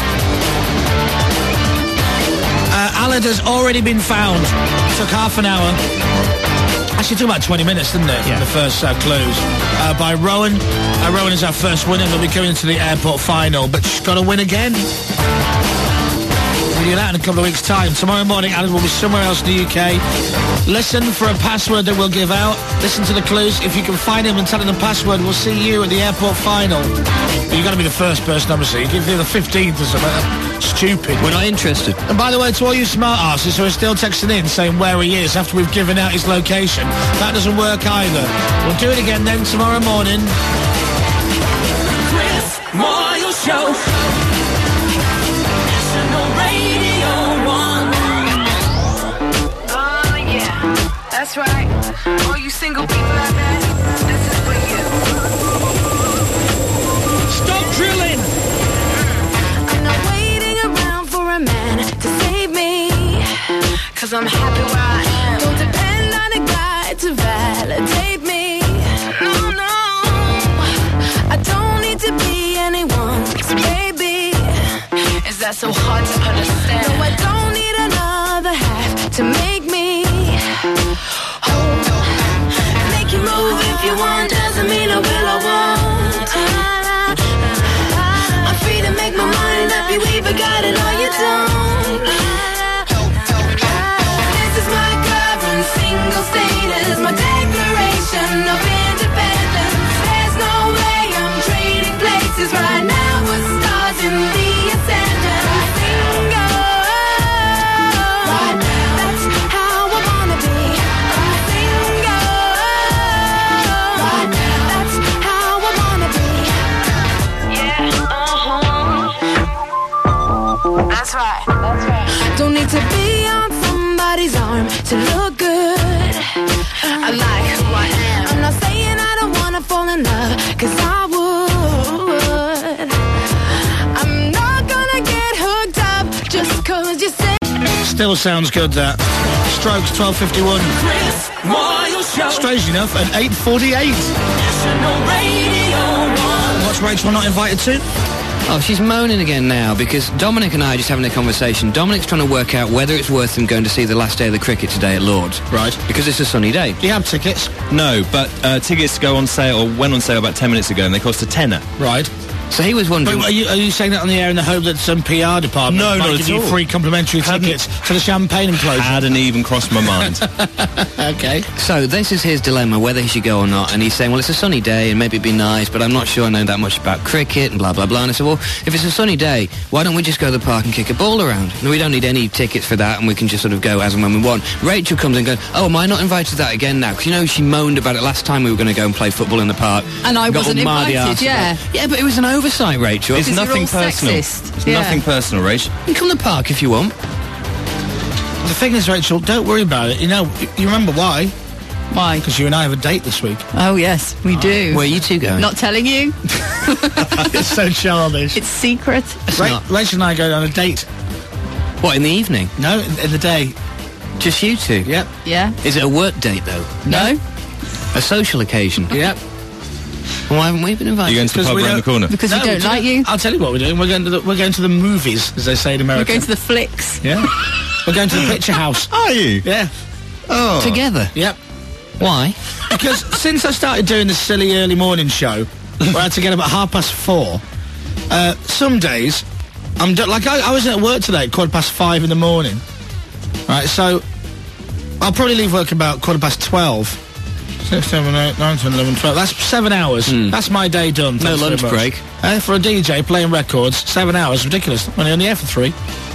Uh, Alad has already been found. Took half an hour. Actually, it took about twenty minutes, didn't it? Yeah. The first uh, clues. Uh, by Rowan. Uh, Rowan is our first winner. They'll be coming to the airport final, but she's got to win again. We'll do that in a couple of weeks' time. Tomorrow morning, Alad will be somewhere else in the U K. Listen for a password that we'll give out. Listen to the clues. If you can find him and tell him the password, we'll see you at the airport final. But you've got to be the first person, obviously. You can be the fifteenth or something. Stupid. We're not interested. And by the way, to all you smart asses who are still texting in saying where he is after we've given out his location, that doesn't work either. We'll do it again then tomorrow morning. Chris Moyle Show. National Radio One. Oh, yeah. That's right. All you single people out there, this is for you. Stop drilling! I'm not waiting around for a man to save me, cause I'm happy where I am. Don't depend on a guy to validate me. No, no, I don't need to be anyone's baby. Is that so hard to understand? No, I don't need another half to make me whole. Make you move if you want, doesn't mean I will or won't. I'm free to make my mind up, you either got it or you don't. This is my current single status, my declaration of independence. There's no way I'm trading places right now. We're stars in the ascendant. I'm single. Right now, that's how I wanna be. I'm single. Right now, that's how I wanna be. Yeah, uh-huh. That's right. That's right. Don't need to be on somebody's arm to look good. I like who I am. I'm not saying I don't wanna fall in love, cause I would. I'm not gonna get hooked up just cause you say. Still sounds good, that. Strokes, twelve fifty-one. Chris Moyle Show. Strange enough, at eight forty-eight. National Radio One. What's Rachel not invited to? Oh, she's moaning again now because Dominic and I are just having a conversation. Dominic's trying to work out whether it's worth him going to see the last day of the cricket today at Lord's. Right. Because it's a sunny day. Do you have tickets? No, but uh, tickets go on sale, or went on sale about ten minutes ago, and they cost a tenner. Right. So he was wondering... Wait, are, you, are you saying that on the air in the hope that some P R department No, might not give at you all. free complimentary tickets to the champagne enclosure? Hadn't even crossed my mind. Okay. So this is his dilemma, whether he should go or not. And he's saying, well, it's a sunny day and maybe it'd be nice, but I'm not sure I know that much about cricket and blah, blah, blah. And I said, well, if it's a sunny day, why don't we just go to the park and kick a ball around? And we don't need any tickets for that, and we can just sort of go as and when we want. Rachel comes in and goes, oh, am I not invited to that again now? Because, you know, she moaned about it last time we were going to go and play football in the park. And I Got wasn't all mardy invited, arse yeah. about it. Yeah, but it was an oversight, Rachel. It's Because you're nothing all personal. sexist. It's Yeah. nothing personal, Rach. You can come to the park if you want. The thing is, Rachel, don't worry about it. You know, y- you remember why? Why? Because you and I have a date this week. Oh, yes, we do. Where are you two going? Not telling you. It's so childish. It's secret. Ra- Rachel and I go on a date. What, in the evening? No, in, in the day. Just you two? Yep. Yeah. Is it a work date, though? No. A social occasion? Yep. Why haven't we been invited? You going to the pub we around the don't- corner? Because No, we don't do like know- you. I'll tell you what we're doing. We're going to the, we're going to the movies, as they say in We're America. going to the flicks. Yeah. We're going to the picture house. Are you? Yeah. Oh. Together? Yep. Why? Because since I started doing this silly early morning show, where I had to get up at half past four, uh, some days, I'm do- like, I, I was at work today at quarter past five in the morning. Right, so I'll probably leave work about quarter past twelve. Six, seven, eight, nine, ten, eleven, twelve. That's seven hours. That's my day done. No Thanks very lunch much. break. Uh, for a D J playing records, seven hours, ridiculous. I'm only on the air for three.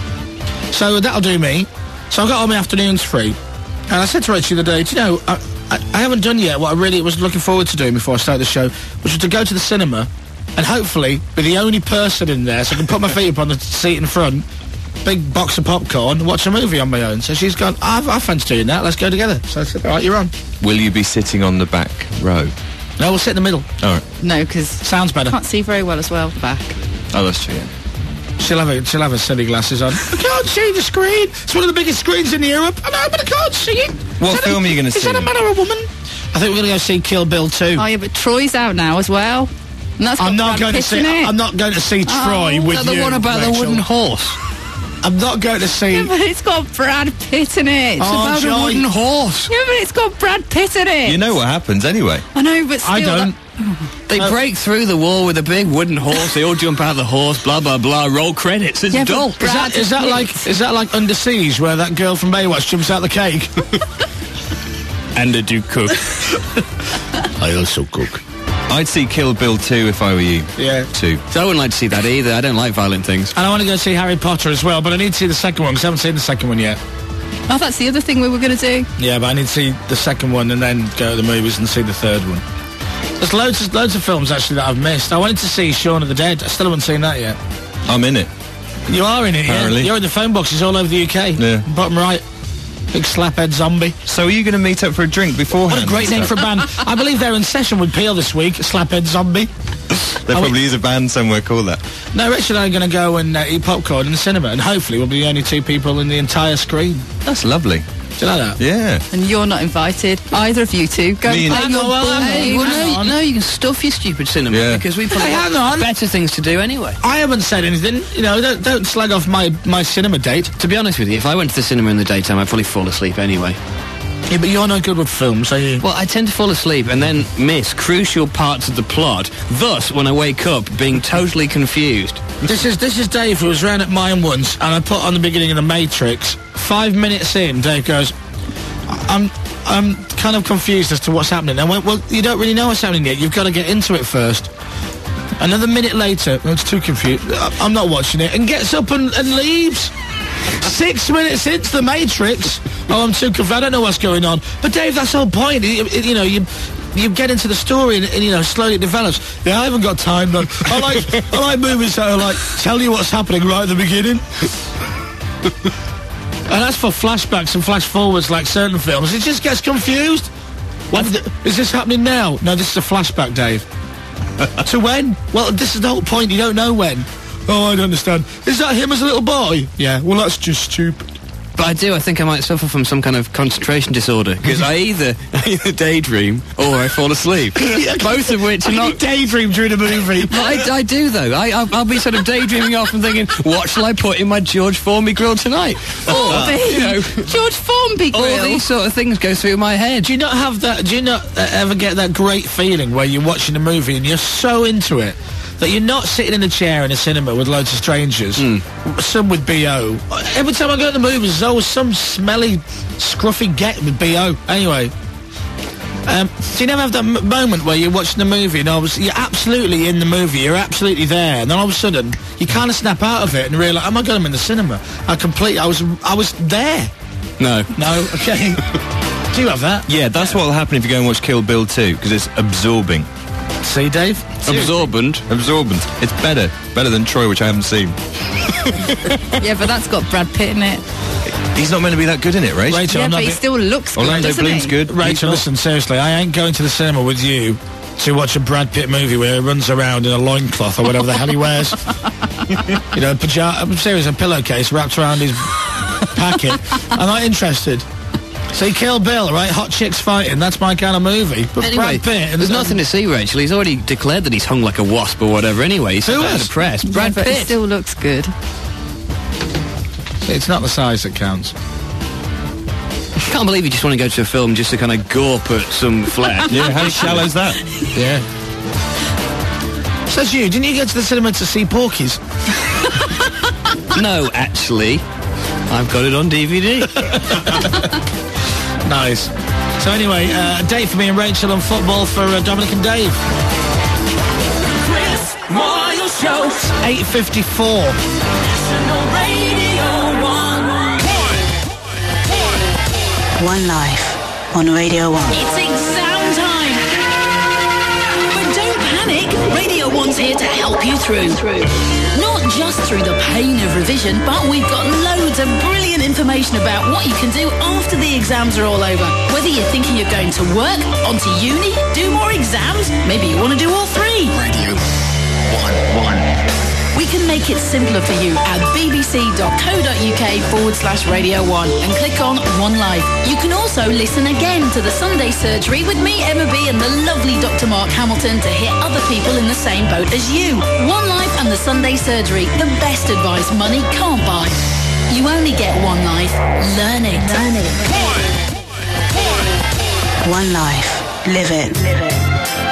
So that'll do me. So I've got all my afternoons free. And I said to Rachel the other day, do you know, I, I, I haven't done yet what I really was looking forward to doing before I started the show, which was to go to the cinema and hopefully be the only person in there so I can put my feet up on the seat in front, big box of popcorn, watch a movie on my own. So she's gone, I, I fancy doing that, let's go together. So I said, all right, you're on. Will you be sitting on the back row? No, we'll sit in the middle. All right. No, because Sounds better. can't see very well as well. Back. Oh, that's true, yeah. She'll have her, she'll have her silly glasses on. I can't see the screen. It's one of the biggest screens in Europe. I know, but I can't see it. What Is that film a, are you going to Is see? that a man or a woman? I think we're going to go see Kill Bill two. Oh yeah, but Troy's out now as well. And that's got I'm not Brad going to Pitt see. in it. I'm not going to see Oh, Troy with Is that you. the one about Rachel. the wooden horse? I'm not going to see. Yeah, but it's got Brad Pitt in it. It's Oh, about Joy. a wooden horse. Yeah, but it's got Brad Pitt in it. You know what happens anyway. I know, but still. I don't. They Uh, break through the wall with a big wooden horse. They all jump out of the horse. Blah blah blah. Roll credits. It's Yeah, but dull. Is that, is that like is that like Under Siege where that girl from Baywatch jumps out the cake? And I do cook. I also cook. I'd see Kill Bill two if I were you. Yeah. Two. So I wouldn't like to see that either. I don't like violent things. And I want to go see Harry Potter as well, but I need to see the second one because I haven't seen the second one yet. Oh, that's the other thing we were going to do. Yeah, but I need to see the second one and then go to the movies and see the third one. There's loads of, loads of films actually that I've missed. I wanted to see Shaun of the Dead. I still haven't seen that yet. I'm in it. You are in it, Apparently. yeah? You're in the phone boxes all over the U K. Yeah. Bottom right. Big slaphead zombie. So are you going to meet up for a drink beforehand? What a great name for a band. I believe they're in session with Peel this week, Slaphead Zombie. There probably is a band somewhere called that. No, Rich and I are going to go and uh, eat popcorn in the cinema, and hopefully we'll be the only two people in the entire screen. That's lovely. Do you like that? Yeah. And you're not invited. Either of you two. Go Me and and- play your Hang on, bull hey, game. Well, hang no, on. no, you can stuff your stupid cinema Yeah. because we've probably Hey, got hang on. better things to do anyway. I haven't said anything. You know, don't, don't slag off my, my cinema date. To be honest with you, if I went to the cinema in the daytime, I'd probably fall asleep anyway. Yeah, but you're no good with films, are you? Well, I tend to fall asleep and then miss crucial parts of the plot, thus, when I wake up, being totally confused. This is this is Dave, who was round at mine once, and I put on the beginning of The Matrix. Five minutes in, Dave goes, I'm I'm kind of confused as to what's happening. I went, well, you don't really know what's happening yet. You've got to get into it first. Another minute later, oh, it's too confused. I- I'm not watching it, and gets up and, and leaves. Six minutes into The Matrix. Oh, I'm too confused. I don't know what's going on. But Dave, that's the whole point. It- it- you know, you you get into the story and, and you know slowly it develops. Yeah, I haven't got time though. I like I like movies that are like tell you what's happening right at the beginning. And that's for flashbacks and flash forwards like certain films. It just gets confused. What is this happening now? No, this is a flashback, Dave. To when? Well, this is the whole point. You don't know when. Oh, I don't understand. Is that him as a little boy? Yeah. Well, that's just stupid. But I do, I think I might suffer from some kind of concentration disorder, because I either, I either daydream or I fall asleep. Both of which are not... daydream during a movie. But I, I do, though. I, I'll, I'll be sort of daydreaming off and thinking, what shall I put in my George Formby grill tonight? Oh, Or, you know, George Formby grill. all these sort of things go through my head. Do you not have that? Do you not uh, ever get that great feeling where you're watching a movie and you're so into it that you're not sitting in a chair in a cinema with loads of strangers, some with B O. Every time I go to the movies, there's always some smelly, scruffy get with B O. Anyway. Um, so you never have that m- moment where you're watching the movie and all of a sudden, you're absolutely in the movie, you're absolutely there, and then all of a sudden you kind of snap out of it and realise, oh my god, I'm in the cinema. I completely, I was, I was there. No. No, okay. Do you have that? Yeah, that's what will happen if you go and watch Kill Bill two, because it's absorbing. See, Dave? Absorbent. Absorbent. It's better. Better than Troy, which I haven't seen. Yeah, but that's got Brad Pitt in it. He's not meant to be that good in it, right? Rachel, Yeah, I'm but not he be- still looks good, Orlando doesn't Bloom's he? good. Rachel, listen, seriously, I ain't going to the cinema with you to watch a Brad Pitt movie where he runs around in a loincloth or whatever the hell he wears. You know, pajama, I'm serious, a pillowcase wrapped around his packet. I'm not interested. See, Kill Bill, right? Hot chicks fighting, that's my kind of movie. But Anyway, Brad Pitt... there's nothing to see, Rachel. He's already declared that he's hung like a wasp or whatever anyway. He's Who out has? of the press. Yeah, Brad but Pitt. it still looks good. It's not the size that counts. I can't believe you just want to go to a film just to kind of gawp at some flesh. Yeah, how shallow's that? Yeah. Says you, didn't you go to the cinema to see Porky's? No, actually. I've got it on D V D. Nice. So anyway, uh, a date for me and Rachel on football for uh, Dominic and Dave. Chris Moyle Show. eight fifty-four. National Radio one. One Life on Radio one. It's exam time. But don't panic. Radio one's here to help you through. Not just through the pain of revision, but we've got loads of brilliant information about what you can do after the exams are all over. Whether you're thinking you're going to work, onto uni, do more exams, maybe you want to do all three. Radio one, one. We can make it simpler for you at bbc.co.uk forward slash Radio one and click on One Life. You can also listen again to the Sunday Surgery with me, Emma B, and the lovely Doctor Mark Hamilton to hear other people in the same boat as you. One Life and the Sunday Surgery, the best advice money can't buy. You only get one life. Learn it. Learn it. One Life. Live it. Live it.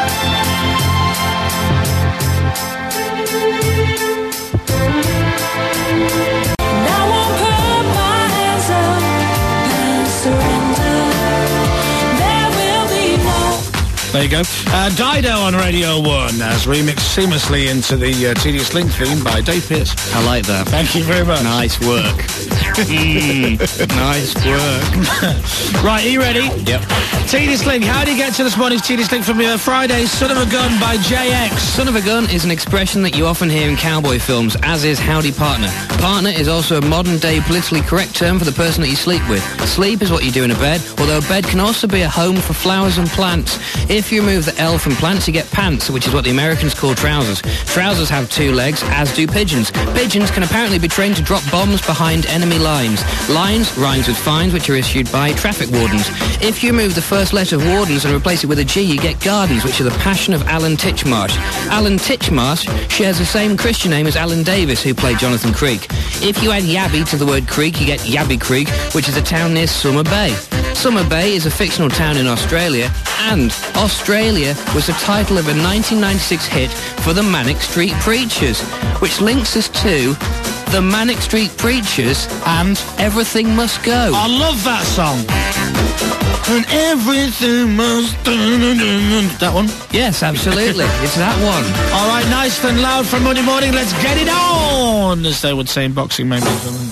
There you go. Uh, Dido on Radio one as remixed seamlessly into the uh, Tedious Link theme by Dave Pearce. I like that. Thank you very much. Nice work. mm, nice work. Right, are you ready? Yep. Tedious Link, how do you get to this morning's Tedious Link from uh, Friday's Son of a Gun by J X? Son of a gun is an expression that you often hear in cowboy films, as is howdy partner. Partner is also a modern-day politically correct term for the person that you sleep with. Sleep is what you do in a bed, although a bed can also be a home for flowers and plants. If you remove the L from plants, you get pants, which is what the Americans call trousers. Trousers have two legs, as do pigeons. Pigeons can apparently be trained to drop bombs behind enemy lines. Lines rhymes with fines, which are issued by traffic wardens. If you remove the first letter of wardens and replace it with a G, you get gardens, which are the passion of Alan Titchmarsh. Alan Titchmarsh shares the same Christian name as Alan Davis, who played Jonathan Creek. If you add Yabby to the word creek, you get Yabby Creek, which is a town near Summer Bay. Summer Bay is a fictional town in Australia, and Australia was the title of a nineteen ninety-six hit for the Manic Street Preachers, which links us to the Manic Street Preachers and Everything Must Go. I love that song. And everything must... That one? Yes, absolutely. It's that one. All right, nice and loud for Monday morning. Let's get it on, as they would say in boxing, maybe.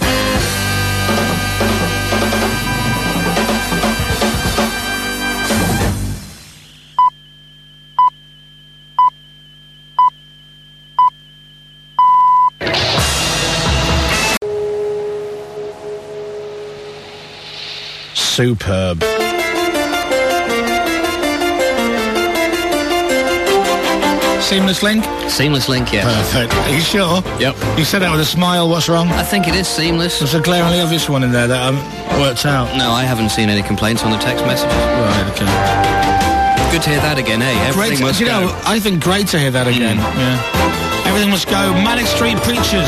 Superb. Seamless Link? Seamless Link, yeah. Perfect. Are you sure? Yep. You said that with a smile. What's wrong? I think it is seamless. There's a glaringly obvious one in there that hasn't worked out. No, I haven't seen any complaints on the text messages. Right, okay. Good to hear that again, eh? Everything Great, must you go. know, I think great to hear that again. Mm. Yeah. Everything must go. Manic Street Preachers.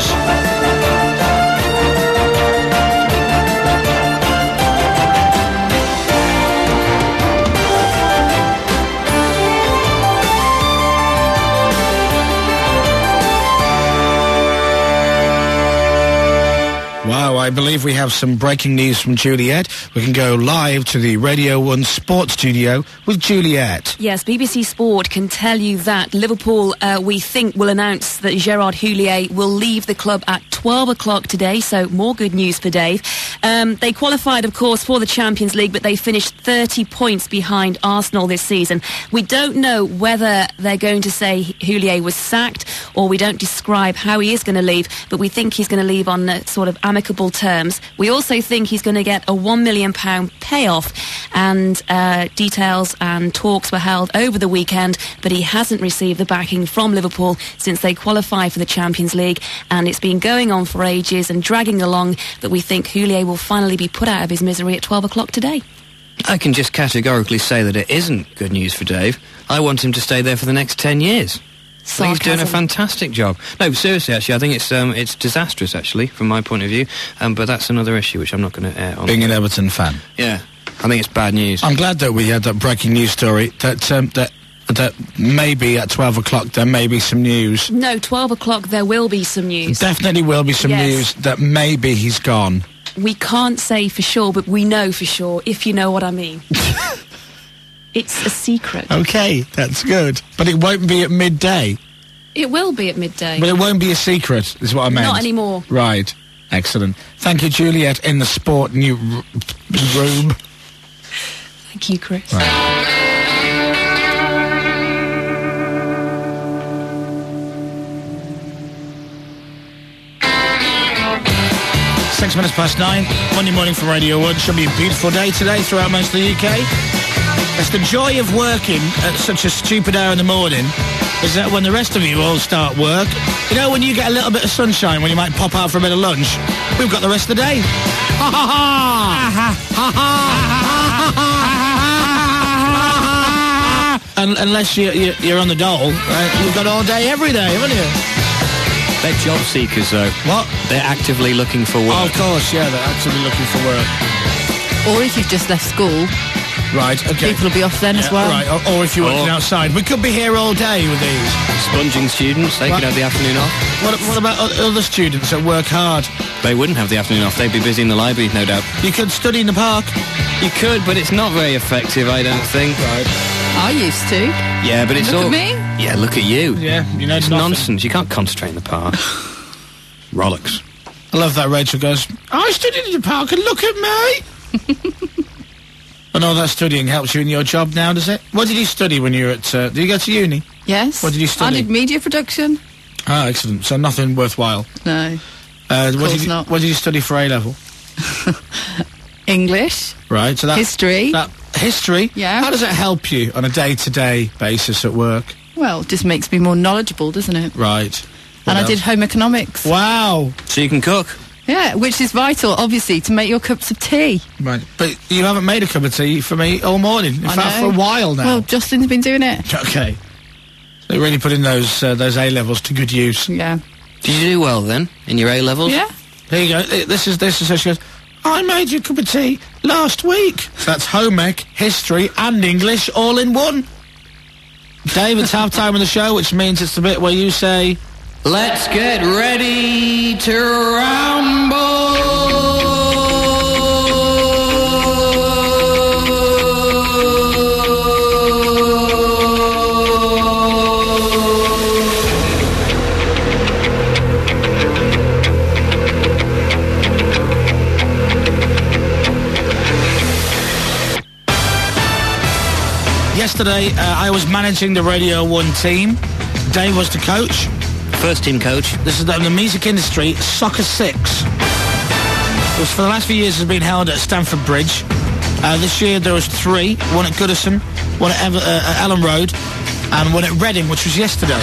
I believe we have some breaking news from Juliet. We can go live to the Radio one Sports Studio with Juliet. Yes, B B C Sport can tell you that Liverpool, uh, we think, will announce that Gerard Houllier will leave the club at twelve o'clock today, so more good news for Dave. Um, they qualified, of course, for the Champions League, but they finished thirty points behind Arsenal this season. We don't know whether they're going to say Houllier was sacked, or we don't describe how he is going to leave, but we think he's going to leave on uh, sort of amicable terms. We also think he's going to get a one million pounds payoff, and uh, details and talks were held over the weekend, but he hasn't received the backing from Liverpool since they qualified for the Champions League, and it's been going on for ages and dragging along that we think Houllier will finally be put out of his misery at twelve o'clock today. I can just categorically say that it isn't good news for Dave. I want him to stay there for the next ten years. I think he's doing a fantastic job. No, seriously, actually, I think it's um, it's disastrous, actually, from my point of view. Um, but that's another issue which I'm not going to air on. Being an Everton fan. Yeah, I think it's bad news. I'm glad that we had that breaking news story, that um, that that maybe at twelve o'clock there may be some news. No, twelve o'clock there will be some news. Definitely will be some Yes. news that maybe he's gone. We can't say for sure, but we know for sure, if you know what I mean. It's a secret. Okay, that's good. But it won't be at midday. It will be at midday. But it won't be a secret, is what I meant. Not anymore. Right. Excellent. Thank you, Juliet, in the sport new r- room. Thank you, Chris. Six minutes past nine, Monday morning from Radio one. Should be a beautiful day today throughout most of the U K. It's the joy of working at such a stupid hour in the morning, is that when the rest of you all start work, you know, when you get a little bit of sunshine, when you might pop out for a bit of lunch, we've got the rest of the day. Ha ha ha! Ha ha! Un- unless you, you, you're on the dole, right? You've got all day every day, haven't you? They're job seekers, though. What? They're actively looking for work. Oh, of course, yeah, they're actively looking for work. Or if you've just left school. Right, okay. People will be off then as well. Right, or, or if you're working Or- outside. We could be here all day with these. Sponging students, they What? could have the afternoon off. What, what about o- other students that work hard? They wouldn't have the afternoon off. They'd be busy in the library, no doubt. You could study in the park. You could, but it's not very effective, I don't think. Right. I used to. Yeah, but it's Look all... at me. Yeah, look at you. Yeah, you know It's nothing. nonsense. You can't concentrate in the park. Rollocks. I love that Rachel goes, I studied in the park and look at me. And all that studying helps you in your job now, does it? What did you study when you were at... Uh, did you go to uni? Yes. What did you study? I did media production. Ah, excellent. So nothing worthwhile. No. Uh, what course did you, not. What did you study for A-level? English. Right, so that... History. That history? Yeah. How does it help you on a day-to-day basis at work? Well, it just makes me more knowledgeable, doesn't it? Right. What and else? I did home economics. Wow. So you can cook? Yeah, which is vital, obviously, to make your cups of tea. Right. But you haven't made a cup of tea for me all morning. In I fact, know. for a while now. Well, Justin's been doing it. Okay. They really put in those uh, those A-levels to good use. Yeah. Did you do well, then, in your A-levels? Yeah. Here you go. Uh, This is this is how she goes, I made you a cup of tea last week. So that's home ec, history and English all in one. Dave, it's half time of the show, which means it's the bit where you say, Let's get ready to Yesterday, uh, I was managing the Radio one team. Dave was the coach. First team coach. This is the, the music industry, Soccer Six. Which for the last few years has been held at Stamford Bridge. Uh, this year there was three. One at Goodison, one at, Ever- uh, at Ellen Road, and one at Reading, which was yesterday.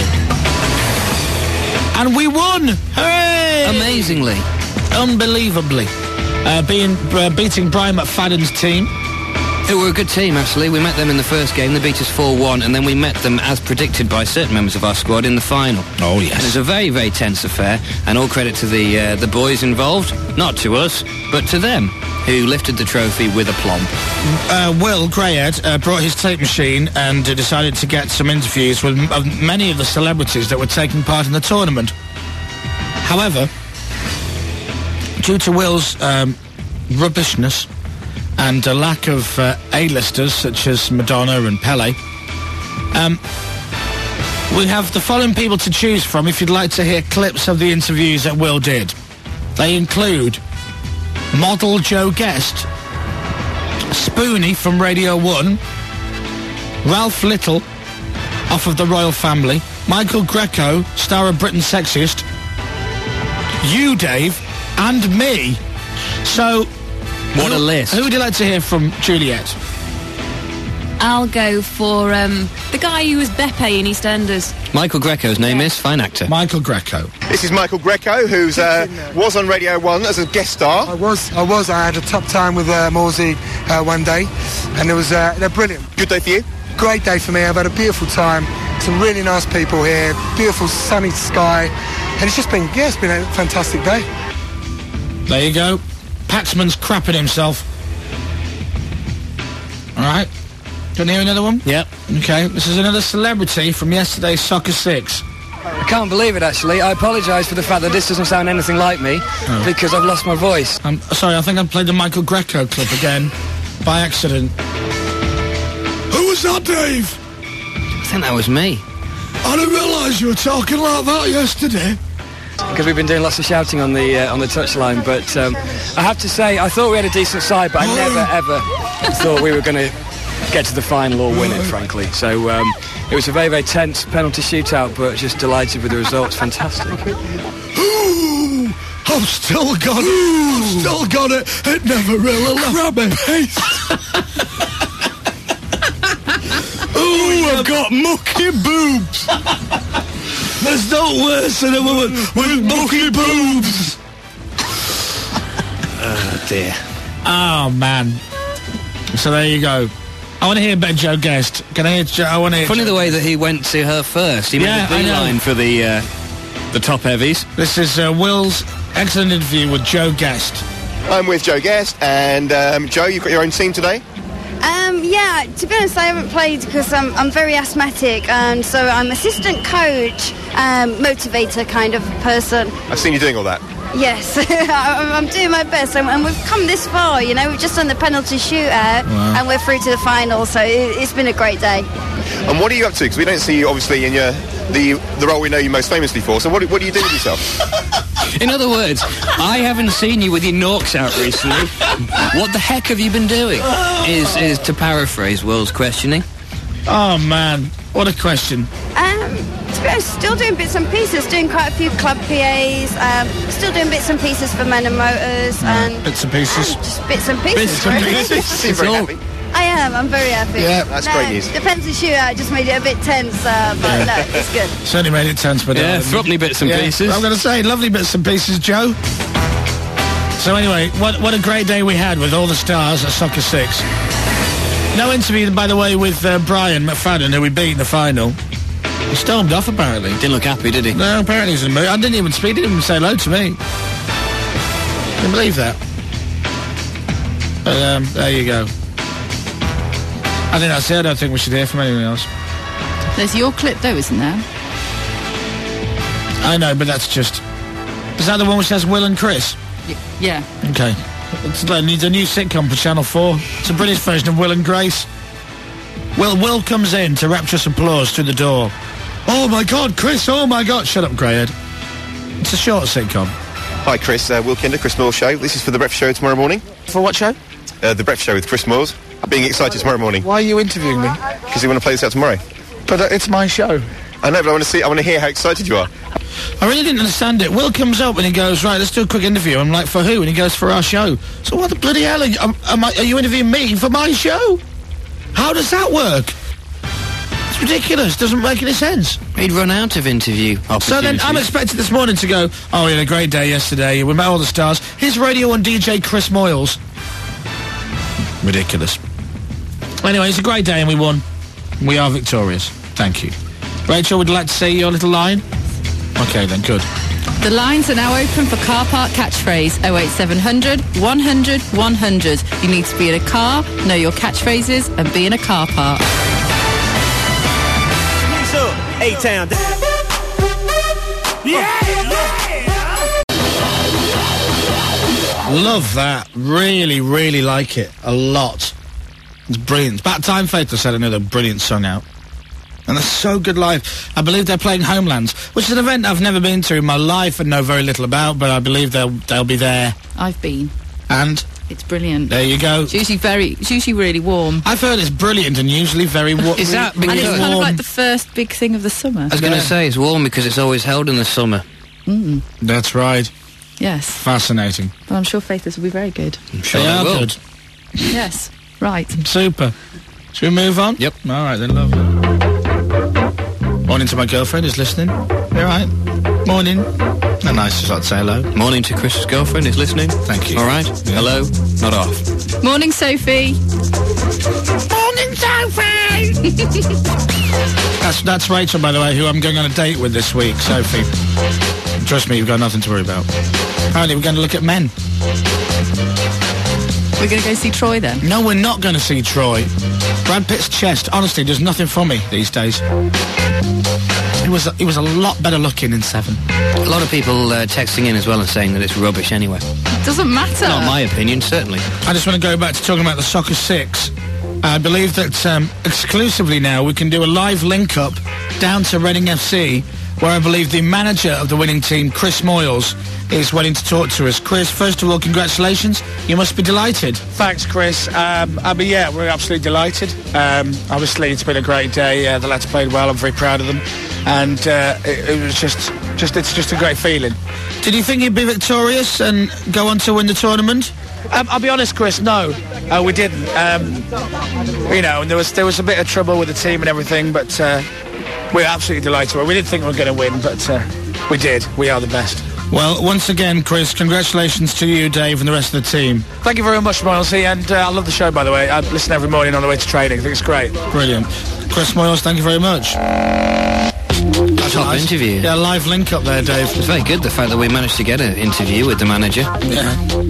And we won! Hooray! Amazingly. Unbelievably. Uh, being, uh, beating Brian McFadden's team. They were a good team, actually. We met them in the first game. They beat us four one, and then we met them, as predicted by certain members of our squad, in the final. Oh, yes. And it was a very, very tense affair, and all credit to the uh, the boys involved. Not to us, but to them, who lifted the trophy with aplomb. Uh, Will Grayhead uh, brought his tape machine and uh, decided to get some interviews with m- of many of the celebrities that were taking part in the tournament. However, due to Will's um, rubbishness and a lack of uh, A-listers such as Madonna and Pele, um, we have the following people to choose from if you'd like to hear clips of the interviews that Will did. They include model Joe Guest, Spoonie from Radio one, Ralph Little off of The Royal Family, Michael Greco, star of Britain's Sexiest, you, Dave, and me. So, what who, a list. Who would you like to hear from Juliet? I'll go for um, the guy who was Beppe in EastEnders. Michael Greco's name is fine actor. Michael Greco. This is Michael Greco, who's uh, was on Radio one as a guest star. I was, I was. I had a top time with uh, Morsey uh, one day, and it was uh, they're brilliant. Good day for you? Great day for me. I've had a beautiful time. Some really nice people here. Beautiful sunny sky, and it's just been, yeah, it's been a fantastic day. There you go. Paxman's crapping himself. All right. Do you want to hear another one? Yep. Okay, this is another celebrity from yesterday's Soccer six. I can't believe it, actually. I apologise for the fact that this doesn't sound anything like me, oh. because I've lost my voice. I'm sorry, I think I played the Michael Greco clip again, by accident. Who was that, Dave? I think that was me. I didn't realise you were talking like that yesterday. Because we've been doing lots of shouting on the uh, on the touchline, but um, I have to say, I thought we had a decent side, but I never, ever thought we were going to get to the final or win it, frankly. So um, it was a very, very tense penalty shootout, but just delighted with the results. Fantastic. Ooh, I've still got it. I've still got it. It never really left me. Ooh, I've got mucky boobs. There's no worse than a woman with mucky boobs. Oh, dear. Oh, man. So there you go. I want to hear about Joe Guest. Can I hear Joe? I want to hear Funny Joe. the way that he went to her first. He Yeah, made I a know. beeline for the, uh, the top heavies. This is uh, Will's excellent interview with Joe Guest. I'm with Joe Guest, and um, Joe, you've got your own team today? Um, yeah, to be honest, I haven't played because I'm, I'm very asthmatic, and so I'm assistant coach, um, motivator kind of person. I've seen you doing all that. Yes, I'm I'm doing my best, and, and we've come this far, you know, we've just done the penalty shootout, Wow. and we're through to the final, so it, it's been a great day. And what are you up to? Because we don't see you, obviously, in your the the role we know you most famously for. So what, what do you do with yourself? In other words, I haven't seen you with your norks out recently. What the heck have you been doing? Is is to paraphrase Will's questioning. Oh, man. What a question. Um, to be honest, still doing bits and pieces, doing quite a few club P As, um, still doing bits and pieces for Men and Motors, and Bits and pieces. just bits and pieces. Bits and really. pieces. Seem very happy. I am, I'm very happy. Yeah, that's no, great news. The penalty shootout just made it a bit tense, uh, but no, it's good. Certainly made it tense, but... Yeah, uh, lovely bits and yeah, pieces. I'm going to say, lovely bits and pieces, Joe. So anyway, what what a great day we had with all the stars at Soccer six. No interview, by the way, with uh, Brian McFadden, who we beat in the final. He stormed off, apparently. Didn't look happy, did he? No, apparently he's in the mood. I didn't even speak, he didn't even say hello to me. Can't believe that. But, um, there you go. I think that's it. I don't think we should hear from anyone else. There's your clip, though, isn't there? I know, but that's just... Is that the one which has Will and Chris? Y- yeah. Okay. It's, it needs a new sitcom for Channel four. It's a British version of Will and Grace. Will Will comes in to rapturous applause through the door. Oh, my God, Chris, oh, my God. Shut up, Greyhead. It's a short sitcom. Hi, Chris. Uh, Will Kinder, Chris Moore Show. This is for The Breakfast Show tomorrow morning. For what show? Uh, the Breakfast Show with Chris Moores. Being excited tomorrow morning. Why are you interviewing me? Because you want to play this out tomorrow. But uh, it's my show. I know, but I want to see. I want to hear how excited you are. I really didn't understand it. Will comes up and he goes, right, let's do a quick interview. I'm like, for who? And he goes, for our show. So what the bloody hell? Are you, am, am I, are you interviewing me for my show? How does that work? It's ridiculous. Doesn't make any sense. He'd run out of interview So then I'm expected this morning to go, oh, we had a great day yesterday. We met all the stars. Here's Radio one D J Chris Moyles. Ridiculous. Anyway, it's a great day and we won. We are victorious. Thank you. Rachel, would you like to say your little line? Okay, then, good. The lines are now open for car park catchphrase oh eight seven hundred, one hundred, one hundred. You need to be in a car, know your catchphrases, and be in a car park. A-Town. Yeah, yeah. Love that. Really, really like it. A lot. It's brilliant. It's about time Faith has had another brilliant song out. And they're so good live. I believe they're playing Homelands, which is an event I've never been to in my life and know very little about, but I believe they'll they'll be there. I've been. And? It's brilliant. There you go. It's usually very, it's usually really warm. I've heard it's brilliant and usually very warm. Is that And it's because- kind of like the first big thing of the summer. I was going to say it's warm because it's always held in the summer. Mm. That's right. Yes. Fascinating. Well, I'm sure Faithers will be very good. I'm sure They they are will. good. Yes. Right. Super. Should we move on? Yep. All right, then, lovely. Morning to my girlfriend who's listening. You all right? Morning. Not nice, just like to say hello. Morning to Chris's girlfriend who's listening. Thank you. All right. Hello. Not off. Morning, Sophie. Morning, Sophie! that's, that's Rachel, by the way, who I'm going on a date with this week, Sophie. Trust me, you've got nothing to worry about. Apparently, we're going to look at men. We're going to go see Troy then? No, we're not going to see Troy. Brad Pitt's chest, honestly, does nothing for me these days. He was, he was a lot better looking in Seven. A lot of people uh, texting in as well and saying that it's rubbish anyway. Doesn't matter. Not my opinion, certainly. I just want to go back to talking about the Soccer Six. I believe that um, exclusively now we can do a live link-up down to Reading F C, where I believe the manager of the winning team, Chris Moyles, is waiting to talk to us. Chris, first of all, congratulations. You must be delighted. Thanks, Chris. Um, I mean, yeah, we're absolutely delighted. Um, obviously, it's been a great day. Uh, the lads played well. I'm very proud of them, and uh, it, it was just, just, it's just a great feeling. Did you think you'd be victorious and go on to win the tournament? Um, I'll be honest, Chris. No, uh, we didn't. Um, you know, and there was there was a bit of trouble with the team and everything, but uh, we're absolutely delighted. We didn't think we were going to win, but uh, we did. We are the best. Well, once again, Chris, congratulations to you, Dave, and the rest of the team. Thank you very much, Milesy, and uh, I love the show, by the way. I listen every morning on the way to training. I think it's great. Brilliant. Chris Moyles, thank you very much. That's Top nice. interview. Yeah, live link up there, Dave. It's very good, the fact that we managed to get an interview with the manager. Yeah.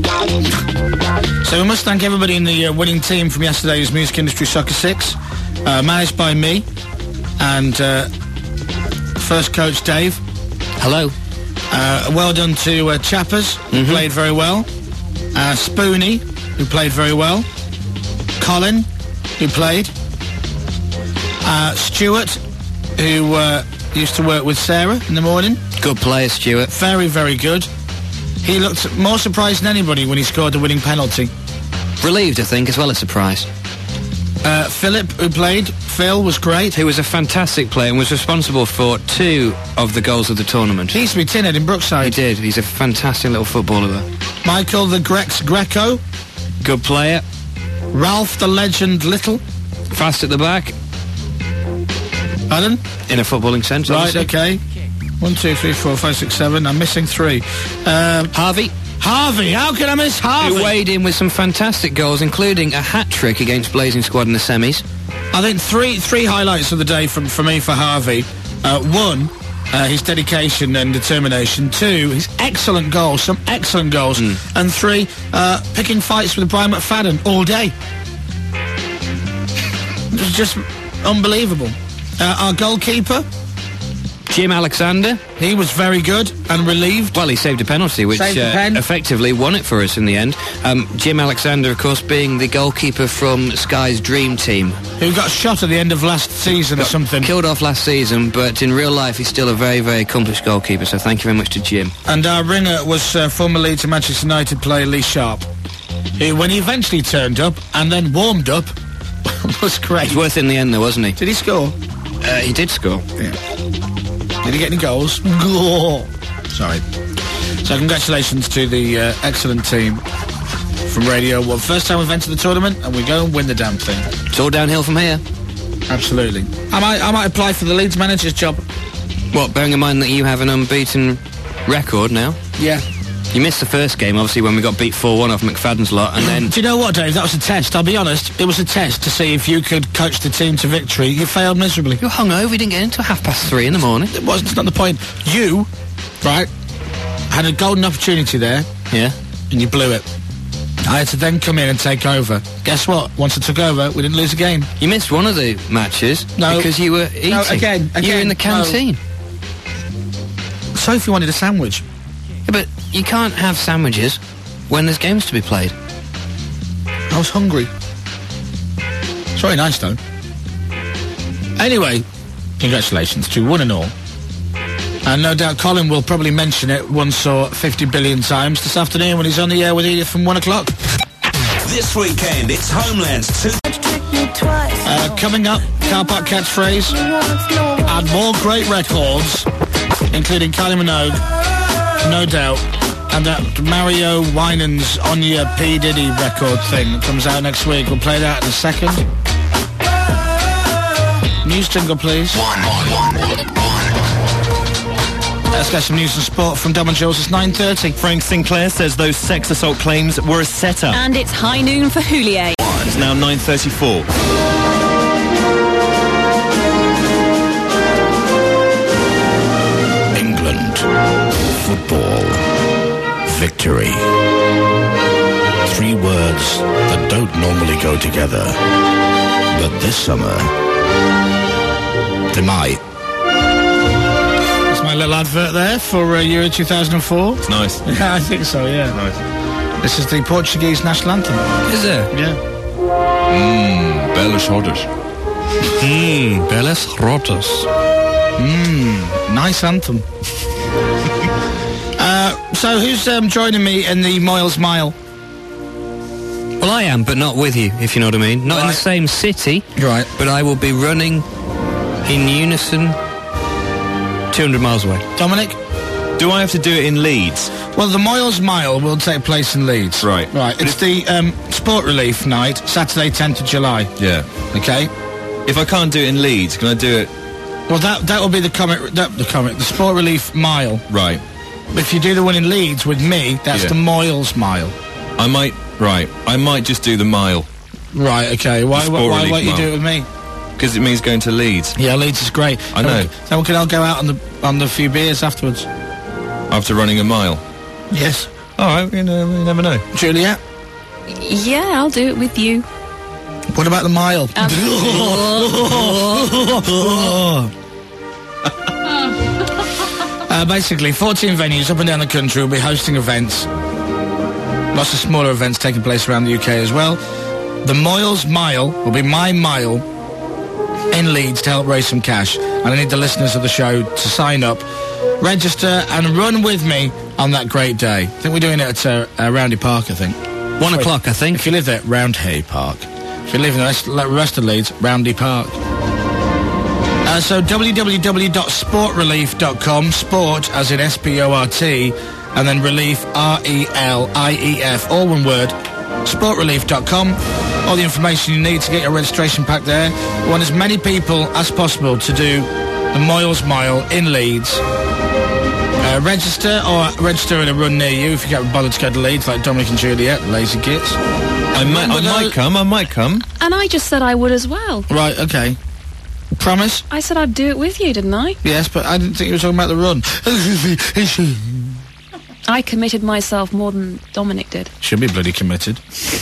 So we must thank everybody in the uh, winning team from yesterday's Music Industry Soccer Six, uh, managed by me, and uh, first coach Dave. Hello. Uh, well done to uh, Chappers, who Mm-hmm. played very well. Uh, Spoonie, who played very well. Colin, who played. Uh, Stuart, who uh, used to work with Sarah in the morning. Good player, Stuart. Very, very good. He looked more surprised than anybody when he scored the winning penalty. Relieved, I think, as well as surprised. Uh, Philip, who played, Phil, was great. Who was a fantastic player and was responsible for two of the goals of the tournament. He used to be Tinhead in Brookside. He did. He's a fantastic little footballer, though. Michael, the Grex Greco. Good player. Ralph, the legend Little. Fast at the back. Pardon? In a footballing sense, Right, obviously. okay. One, two, three, four, five, six, seven. I'm missing three. Um, Harvey. Harvey, how can I miss Harvey? Who weighed in with some fantastic goals, including a hat-trick against Blazing Squad in the semis. I think three three highlights of the day from for me for Harvey. Uh, one, uh, his dedication and determination. Two, his excellent goals, some excellent goals. Mm. And three, uh, picking fights with Brian McFadden all day. It was just unbelievable. Uh, our goalkeeper, Jim Alexander. he was very good and relieved. Well, he saved a penalty, which Saved a uh, pen. effectively won it for us in the end. Um, Jim Alexander, of course, being the goalkeeper from Sky's Dream Team. Who got shot at the end of last season or something. Killed off last season, but in real life he's still a very, very accomplished goalkeeper, so thank you very much to Jim. And our ringer was uh, former Leeds and Manchester United player Lee Sharp, who, when he eventually turned up and then warmed up, was great. It was worth it in the end, though, wasn't he? Did he score? Uh, he did score. Yeah. Did he get any goals? Sorry. So congratulations to the uh, excellent team from Radio One. First time we've entered the tournament, and we go and win the damn thing. It's all downhill from here. Absolutely. I might, I might apply for the Leeds manager's job. What, bearing in mind that you have an unbeaten record now? Yeah. You missed the first game, obviously, when we got beat four one off McFadden's lot, and then... Do you know what, Dave? That was a test. I'll be honest. It was a test to see if you could coach the team to victory. You failed miserably. You were hungover. We didn't get until half past three in the morning. It wasn't. It's not the point. You, right, had a golden opportunity there, Yeah. and you blew it. I had to then come in and take over. Guess what? Once I took over, we didn't lose a game. You missed one of the matches No. because you were eating. No, again, You were in again, the canteen. Sophie wanted a sandwich. Yeah, but you can't have sandwiches when there's games to be played. I was hungry. It's very nice, though. Anyway, congratulations to one and all. And no doubt Colin will probably mention it once or fifty billion times this afternoon when he's on the air with Edith from one o'clock. This weekend, it's Homeland's two... Uh, coming up, Car Park Catchphrase, and more great records, including Kylie Minogue, no doubt, and that Mario Winans Anya P. Diddy record thing that comes out next week. We'll play that in a second. News jingle, please. One, one, one, one. Let's get some news and sport from Dom and Jules. It's nine thirty. Frank Sinclair says those sex assault claims were a setup. And it's high noon for Houllier. It's now nine thirty-four. England. Football. Victory. Three words that don't normally go together. But this summer, they might. That's my little advert there for uh, Euro two thousand four. It's nice. Yeah, I think so, yeah. Nice. This is the Portuguese national anthem. Is it? Yeah. Mmm, belas rotas. Mmm, belas rotas. Mmm, nice anthem. uh, so who's um, joining me in the Moyles Mile? Well, I am, but not with you, if you know what I mean. Not in the same city. Right. But I will be running in unison two hundred miles away. Dominic? Do I have to do it in Leeds? Well, the Moyles Mile will take place in Leeds. Right. Right. It's the um, Sport Relief night, Saturday, tenth of July. Yeah. Okay? If I can't do it in Leeds, can I do it... Well, that that will be the comic... That, the comic... The Sport Relief Mile. Right. If you do the one in Leeds with me, that's Yeah. the Moyles Mile. I might... Right. I might just do the mile. Right, okay. Why, The why, Sport why Relief won't you Mile. do it with me? Because it means going to Leeds. Yeah, Leeds is great. I Then know. we- Then we can all go out on the on the few beers afterwards. After running a mile. Yes. All right, you, know, you never know. Juliet? Yeah, I'll do it with you. What about the mile? uh, basically, fourteen venues up and down the country will be hosting events. Lots of smaller events taking place around the U K as well. The Moyles Mile will be my mile in Leeds to help raise some cash. And I need the listeners of the show to sign up, register and run with me on that great day. I think we're doing it at uh, uh, Roundy Park, I think. One o'clock, I think. If you live there, Roundhay Park. If you live in the rest, the rest of Leeds, Roundy Park. Uh, so w w w dot sport relief dot com, sport as in S P O R T, and then relief, R E L I E F, all one word, sport relief dot com. All the information you need to get your registration pack there. We want as many people as possible to do the Moyles Mile in Leeds. Uh, register or register at a run near you if you get bothered to go to Leeds, like Dominic and Juliet, lazy gits. I might, I might come, I might come. And I just said I would as well. Right, okay. Promise? I said I'd do it with you, didn't I? Yes, but I didn't think you were talking about the run. I committed myself more than Dominic did. Should be bloody committed.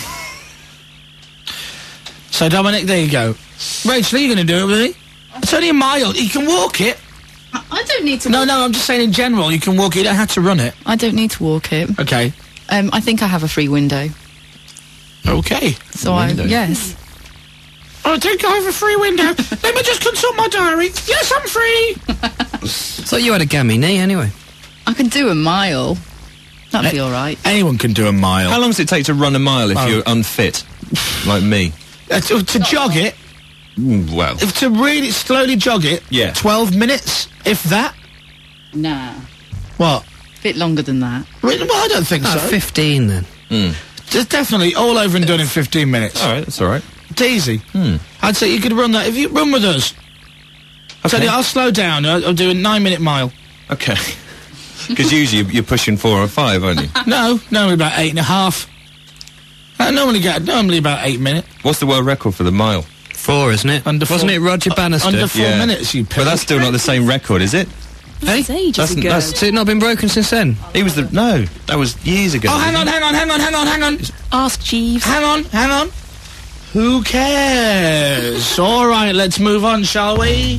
So, Dominic, there you go. Rachel, are you going to do it with me? It's only a mile. You can walk it. I don't need to... No, no, I'm just saying in general, you can walk it. You don't have to run it. I don't need to walk it. Okay. Um, I think I have a free window. Okay. So I... Yes. I think I have a free window. Let me just consult my diary. Yes, I'm free. Thought you had a gammy knee, anyway. I can do a mile. That'd be all right. Anyone can do a mile. How long does it take to run a mile if Oh. you're unfit? Like me? Uh, to, to jog it, Mm, well... if to really slowly jog it, Yeah. twelve minutes, if that. Nah. What? Bit longer than that. Really? Well, I don't think Oh, so. fifteen, then. Mm. Just definitely all over and done in fifteen minutes. All right, that's all right. It's easy. Hmm. I'd say you could run that. If you run with us, I'll tell Okay. you, I'll slow down. I'll, I'll do a nine-minute mile. Okay. Because usually you're pushing four or five, aren't you? No, normally about eight and a half. I normally get normally about eight minutes. What's the world record for the mile? Four, isn't it? Under Wasn't four- it Roger uh, Bannister? under four Yeah. minutes, you But that's pig. still not the same record, is it? Hey? That's ages That's- ago. that's- Has it not been broken since then? He was the... No, that was years ago. Oh, hang on, hang on, hang on, hang on, hang on. Ask Jeeves. Hang on, hang on. Who cares? All right, let's move on, shall we?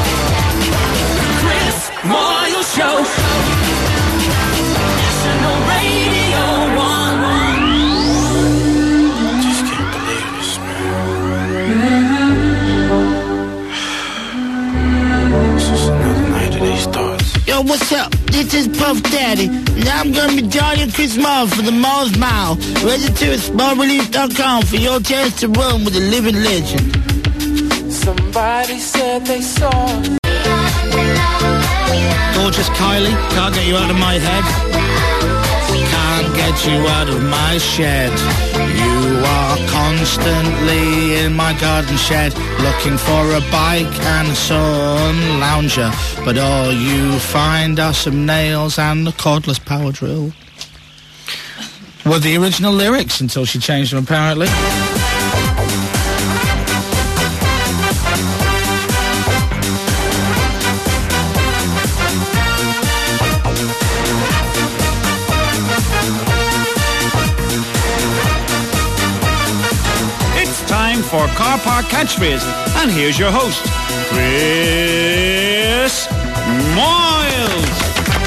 Chris Moyle Show. National Radio one. what's up? This is Puff Daddy. Now I'm gonna be joining Chris Miles for the Mars Mile. Register at small relief dot com for your chance to run with a living legend. Somebody said they saw. Gorgeous Kylie, can't get you out of my head. Can't get you out of my shed. You are constantly in my garden shed, looking for a bike and a sun lounger, but all you find are some nails and a cordless power drill. Were the original lyrics until she changed them, apparently. For Car Park Catchphrase, and here's your host, Chris Moyles.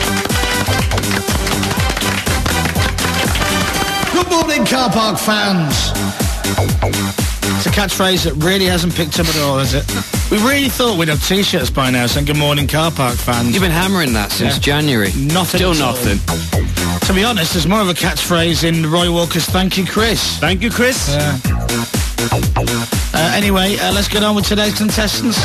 Good morning, Car Park fans. It's a catchphrase that really hasn't picked up at all, has it? We really thought we'd have T-shirts by now saying Good morning, Car Park fans. You've been hammering that since Yeah. January. Nothing. Still at all. nothing. To be honest, there's more of a catchphrase in Roy Walker's Thank You, Chris. Thank you, Chris. Yeah. Uh, anyway, uh, let's get on with today's contestants.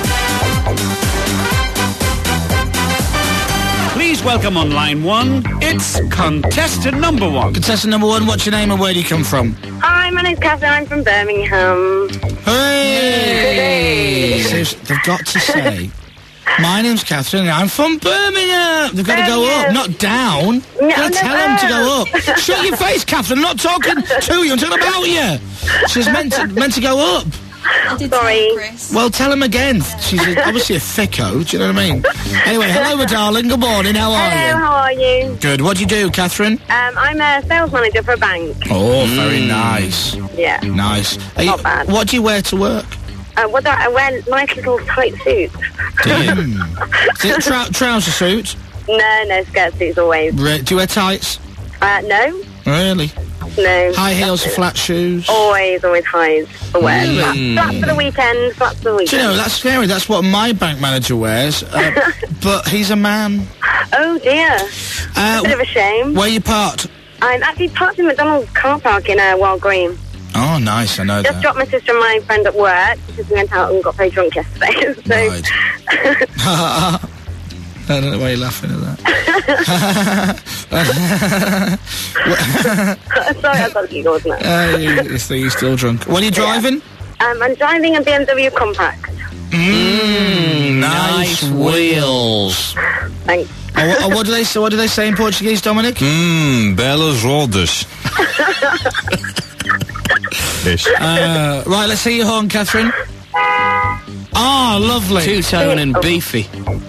Please welcome on line one, it's contestant number one. Contestant number one, what's your name and where do you come from? Hi, my name's Catherine. I'm from Birmingham. Hey! So they've got to say, my name's Catherine and I'm from Birmingham. They've got to go up, not down. No, You've got to no, tell them to no. go up. Shut your face, Catherine. I'm not talking to you. I'm talking about you. She's meant to, meant to go up. Sorry. Well, tell him again. She's a, obviously a thicko. Do you know what I mean? Anyway, hello, my darling. Good morning. How are Hello, you? how are you? Good. What do you do, Catherine? Um, I'm a sales manager for a bank. Oh, very nice. Yeah. Nice. Are you, Not bad. What do you wear to work? Uh, what do I, I wear nice little tight suits. Do you? Is it trou- trouser suits? No, no, skirt suits always. Re- do you wear tights? Uh, no, Really? no. High heels, flat shoes? Always, always highs for wear. Mm. Flats, flats for the weekend, flats for the weekend. Do you know, that's scary. That's what my bank manager wears. Uh, but he's a man. Oh, dear. Uh, a bit of a shame. Where you parked? I'm actually parked in McDonald's car park in uh, Wild Green. Oh, nice. I know Just that. dropped my sister and my friend at work because we went out and got very drunk yesterday. so, Right. I don't know why you're laughing at that. Sorry, I got giggles now. uh, you, you think you're still drunk. What are you driving? Um, I'm driving a B M W Compact. Mmm, nice wheels. Thanks. Oh, what, oh, what do they say? What do they say in Portuguese, Dominic? Mmm, belas rodas. uh, right, let's see your horn, Catherine. Ah, lovely. Two-tone and beefy.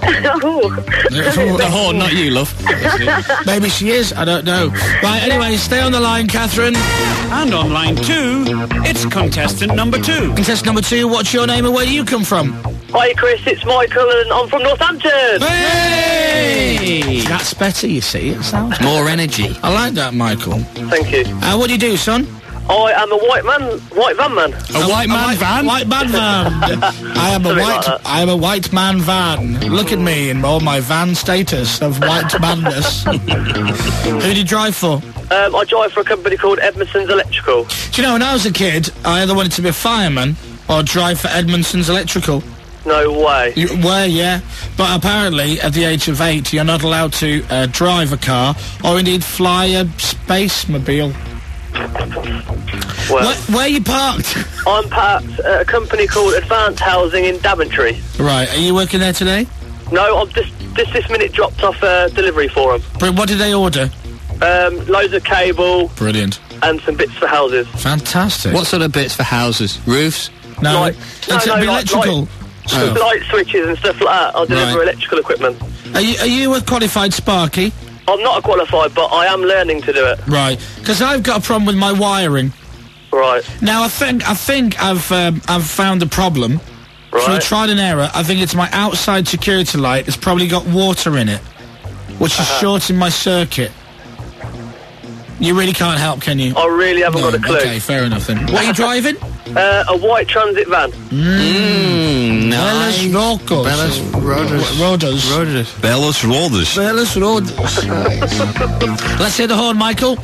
The horn, not you, love. Maybe she is, I don't know. Right, anyway, stay on the line, Catherine. And on line two, it's contestant number two. Contestant number two, what's your name and where do you come from? Hi, Chris, it's Michael and I'm from Northampton. Hey! That's better, you see. It sounds more energy. I like that, Michael. Thank you. Uh, what do you do, son? I am a white man, white van man. A, white man white, van? White man van. I am a Something white. like I am a white man van. Look at me in all my van status of white madness. Who do you drive for? Um, I drive for a company called Edmondson's Electrical. Do you know, when I was a kid, I either wanted to be a fireman or drive for Edmondson's Electrical. No way. You were, yeah. But apparently, at the age of eight, you're not allowed to uh, drive a car or indeed fly a space-mobile. Well, where, where are you parked? I'm parked at a company called Advanced Housing in Daventry. Right, are you working there today? No, I've just, just this minute dropped off a delivery for them. But what did they order? Um, loads of cable. Brilliant. And some bits for houses. Fantastic. What sort of bits for houses? Roofs? No, Like, it's no, it'd no, be like- electrical. like- Oh. Light switches and stuff like that. I'll deliver Right. electrical equipment. Are you, are you a qualified Sparky? I'm not a qualified, but I am learning to do it. Right, because I've got a problem with my wiring. Right. Now I think I think I've um, I've found the problem. Right. Through trial and error, I think it's my outside security light. It's probably got water in it, which is Uh-huh. shorting my circuit. You really can't help, can you? I really haven't No, got a clue. Okay, fair enough then. What are you driving? Uh, a white transit van. Mm, nice Belos Rocos. Belos Rodas. Rodas. Rodas. Belos Rodas. Belos Rodas. Let's hear the horn, Michael.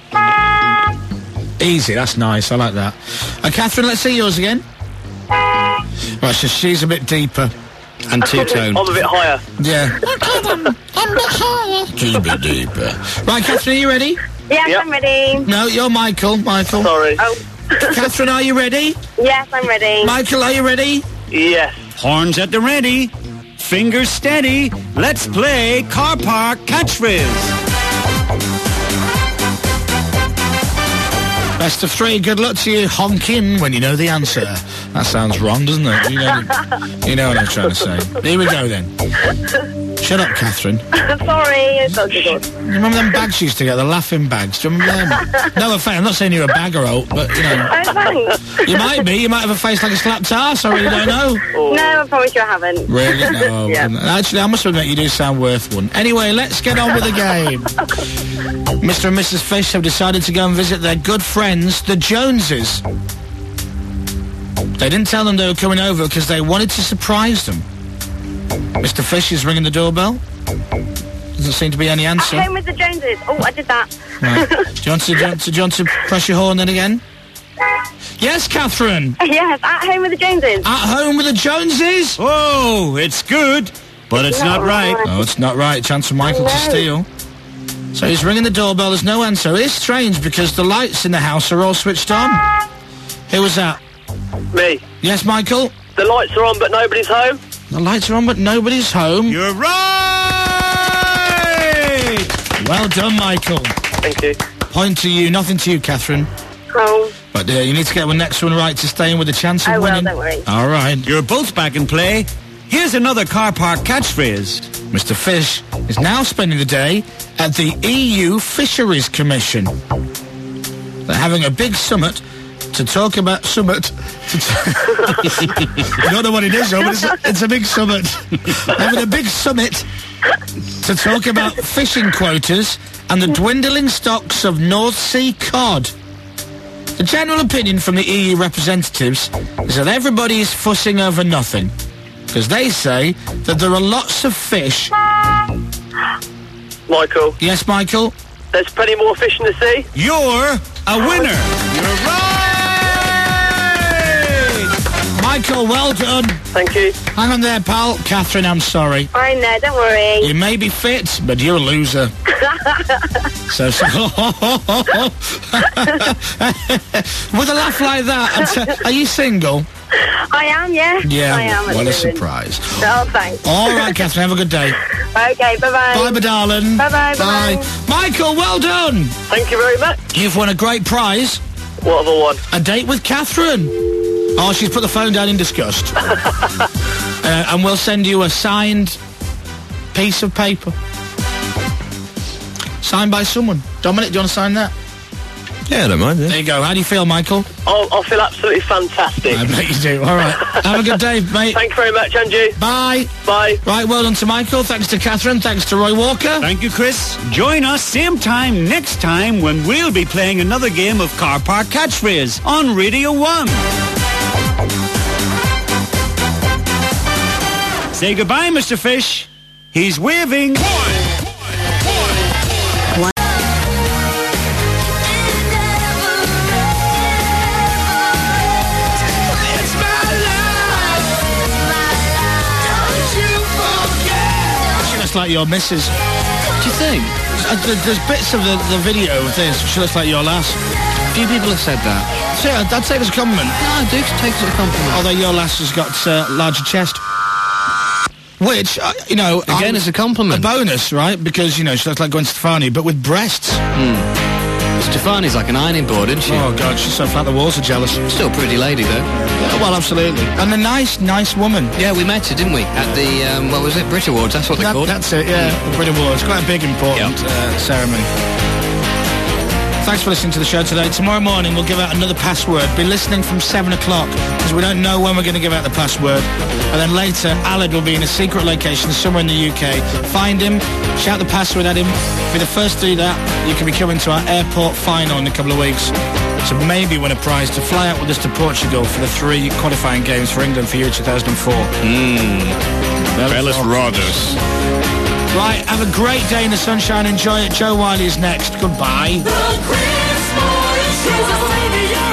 Easy, that's nice. I like that. Uh, Catherine, let's see yours again. Right, so she's a bit deeper. And two-tone. I'm a bit higher. Yeah. She's a bit deeper. Right, Catherine, are you ready? Yes, Yep. I'm ready. No, you're Michael. Michael. Sorry. Oh. Catherine, are you ready? Yes, I'm ready. Michael, are you ready? Yes. Horns at the ready. Fingers steady. Let's play Car Park Catchphrase. Best of three. Good luck to you. Honk in when you know the answer. That sounds wrong, doesn't it? You know, you know what I'm trying to say. Here we go then. Shut up, Catherine. Sorry, it's not good. You remember them bags you used to get, the laughing bags? Do you remember them? No offence, I'm not saying you're a bagger out, but you know. Oh, thanks. You might be. You might have a face like a slapped arse. I really don't know. No, I promise you I haven't. Really? No. Yeah. Actually, I must admit you do sound worth one. Anyway, let's get on with the game. Mister and Missus Fish have decided to go and visit their good friends, the Joneses. They didn't tell them they were coming over because they wanted to surprise them. Mister Fish is ringing the doorbell. Doesn't seem to be any answer. At home with the Joneses. Oh, I did that. Right. Do you want to, do you want to, do you want to press your horn then again? Yes, Catherine. Yes, at home with the Joneses. At home with the Joneses? Oh, it's good, but it's not right. No, it's not right. Chance for Michael to steal. So he's ringing the doorbell. There's no answer. It's strange because the lights in the house are all switched on. Who was that? Me. Yes, Michael? The lights are on, but nobody's home. The lights are on, but nobody's home. You're right! Well done, Michael. Thank you. Point to you, nothing to you, Catherine. Oh. But uh, you need to get the next one right to stay in with a chance of I will, winning. don't worry. All right. You're both back in play. Here's another Car Park Catchphrase. Mister Fish is now spending the day at the E U Fisheries Commission. They're having a big summit to talk about summit. To t- I don't know what it is, though, but it's a, it's a big summit. Having a big summit to talk about fishing quotas and the dwindling stocks of North Sea cod. The general opinion from the E U representatives is that everybody is fussing over nothing, because they say that there are lots of fish. Michael. Yes, Michael? There's plenty more fish in the sea. You're a winner. You're right! Michael, well done. Thank you. Hang on there, pal. Catherine, I'm sorry. I know, don't worry. You may be fit, but you're a loser. So, so with a laugh like that, I'd say, are you single? I am, yeah. Yeah, I am. at what the a moment. surprise. Oh, thanks. All right, Catherine, have a good day. Okay, bye-bye. Bye, my darling. Bye-bye, bye-bye. Bye. Michael, well done. Thank you very much. You've won a great prize. What have I won? A date with Catherine. Oh, she's put the phone down in disgust. uh, and we'll send you a signed piece of paper. Signed by someone. Dominic, do you want to sign that? Yeah, I don't mind. Yeah. There you go. How do you feel, Michael? I'll, I'll feel absolutely fantastic. I bet you do. All right. Have a good day, mate. Thank you very much, Angie. Bye. Bye. Right, well done to Michael. Thanks to Catherine. Thanks to Roy Walker. Thank you, Chris. Join us same time next time when we'll be playing another game of Car Park Catchphrase on Radio one. Say goodbye, Mister Fish. He's waving. Like your missus. Do you think? Uh, th- there's bits of the, the video of this. She looks like your lass. A few people have said that. So yeah, I'd take it as a compliment. No, I do take it as a compliment. Although your lass has got uh, larger chest. Which, uh, you know... Again, I, as a compliment. A bonus, right? Because, you know, she looks like Gwen Stefani, but with breasts. Hmm. Stefani's like an ironing board, isn't she? Oh, God, she's so fat the walls are jealous. Still a pretty lady, though. Yeah, well, absolutely. And a nice, nice woman. Yeah, we met her, didn't we? At the, um, what was it? Brit Awards, that's what they that, called it. That's it, yeah. The Brit Awards. Quite a big, important yep. uh, ceremony. Thanks for listening to the show today. Tomorrow morning, we'll give out another password. Be listening from seven o'clock, because we don't know when we're going to give out the password. And then later, Aled will be in a secret location somewhere in the U K. Find him, shout the password at him. Be the first to do that. You can be coming to our airport final in a couple of weeks. to maybe win a prize to fly out with us to Portugal for the three qualifying games for England for Euro two thousand four. Mmm. Belas Rodas. Right, have a great day in the sunshine. Enjoy it. Joe Wiley is next. Goodbye. The Chris Morris Show.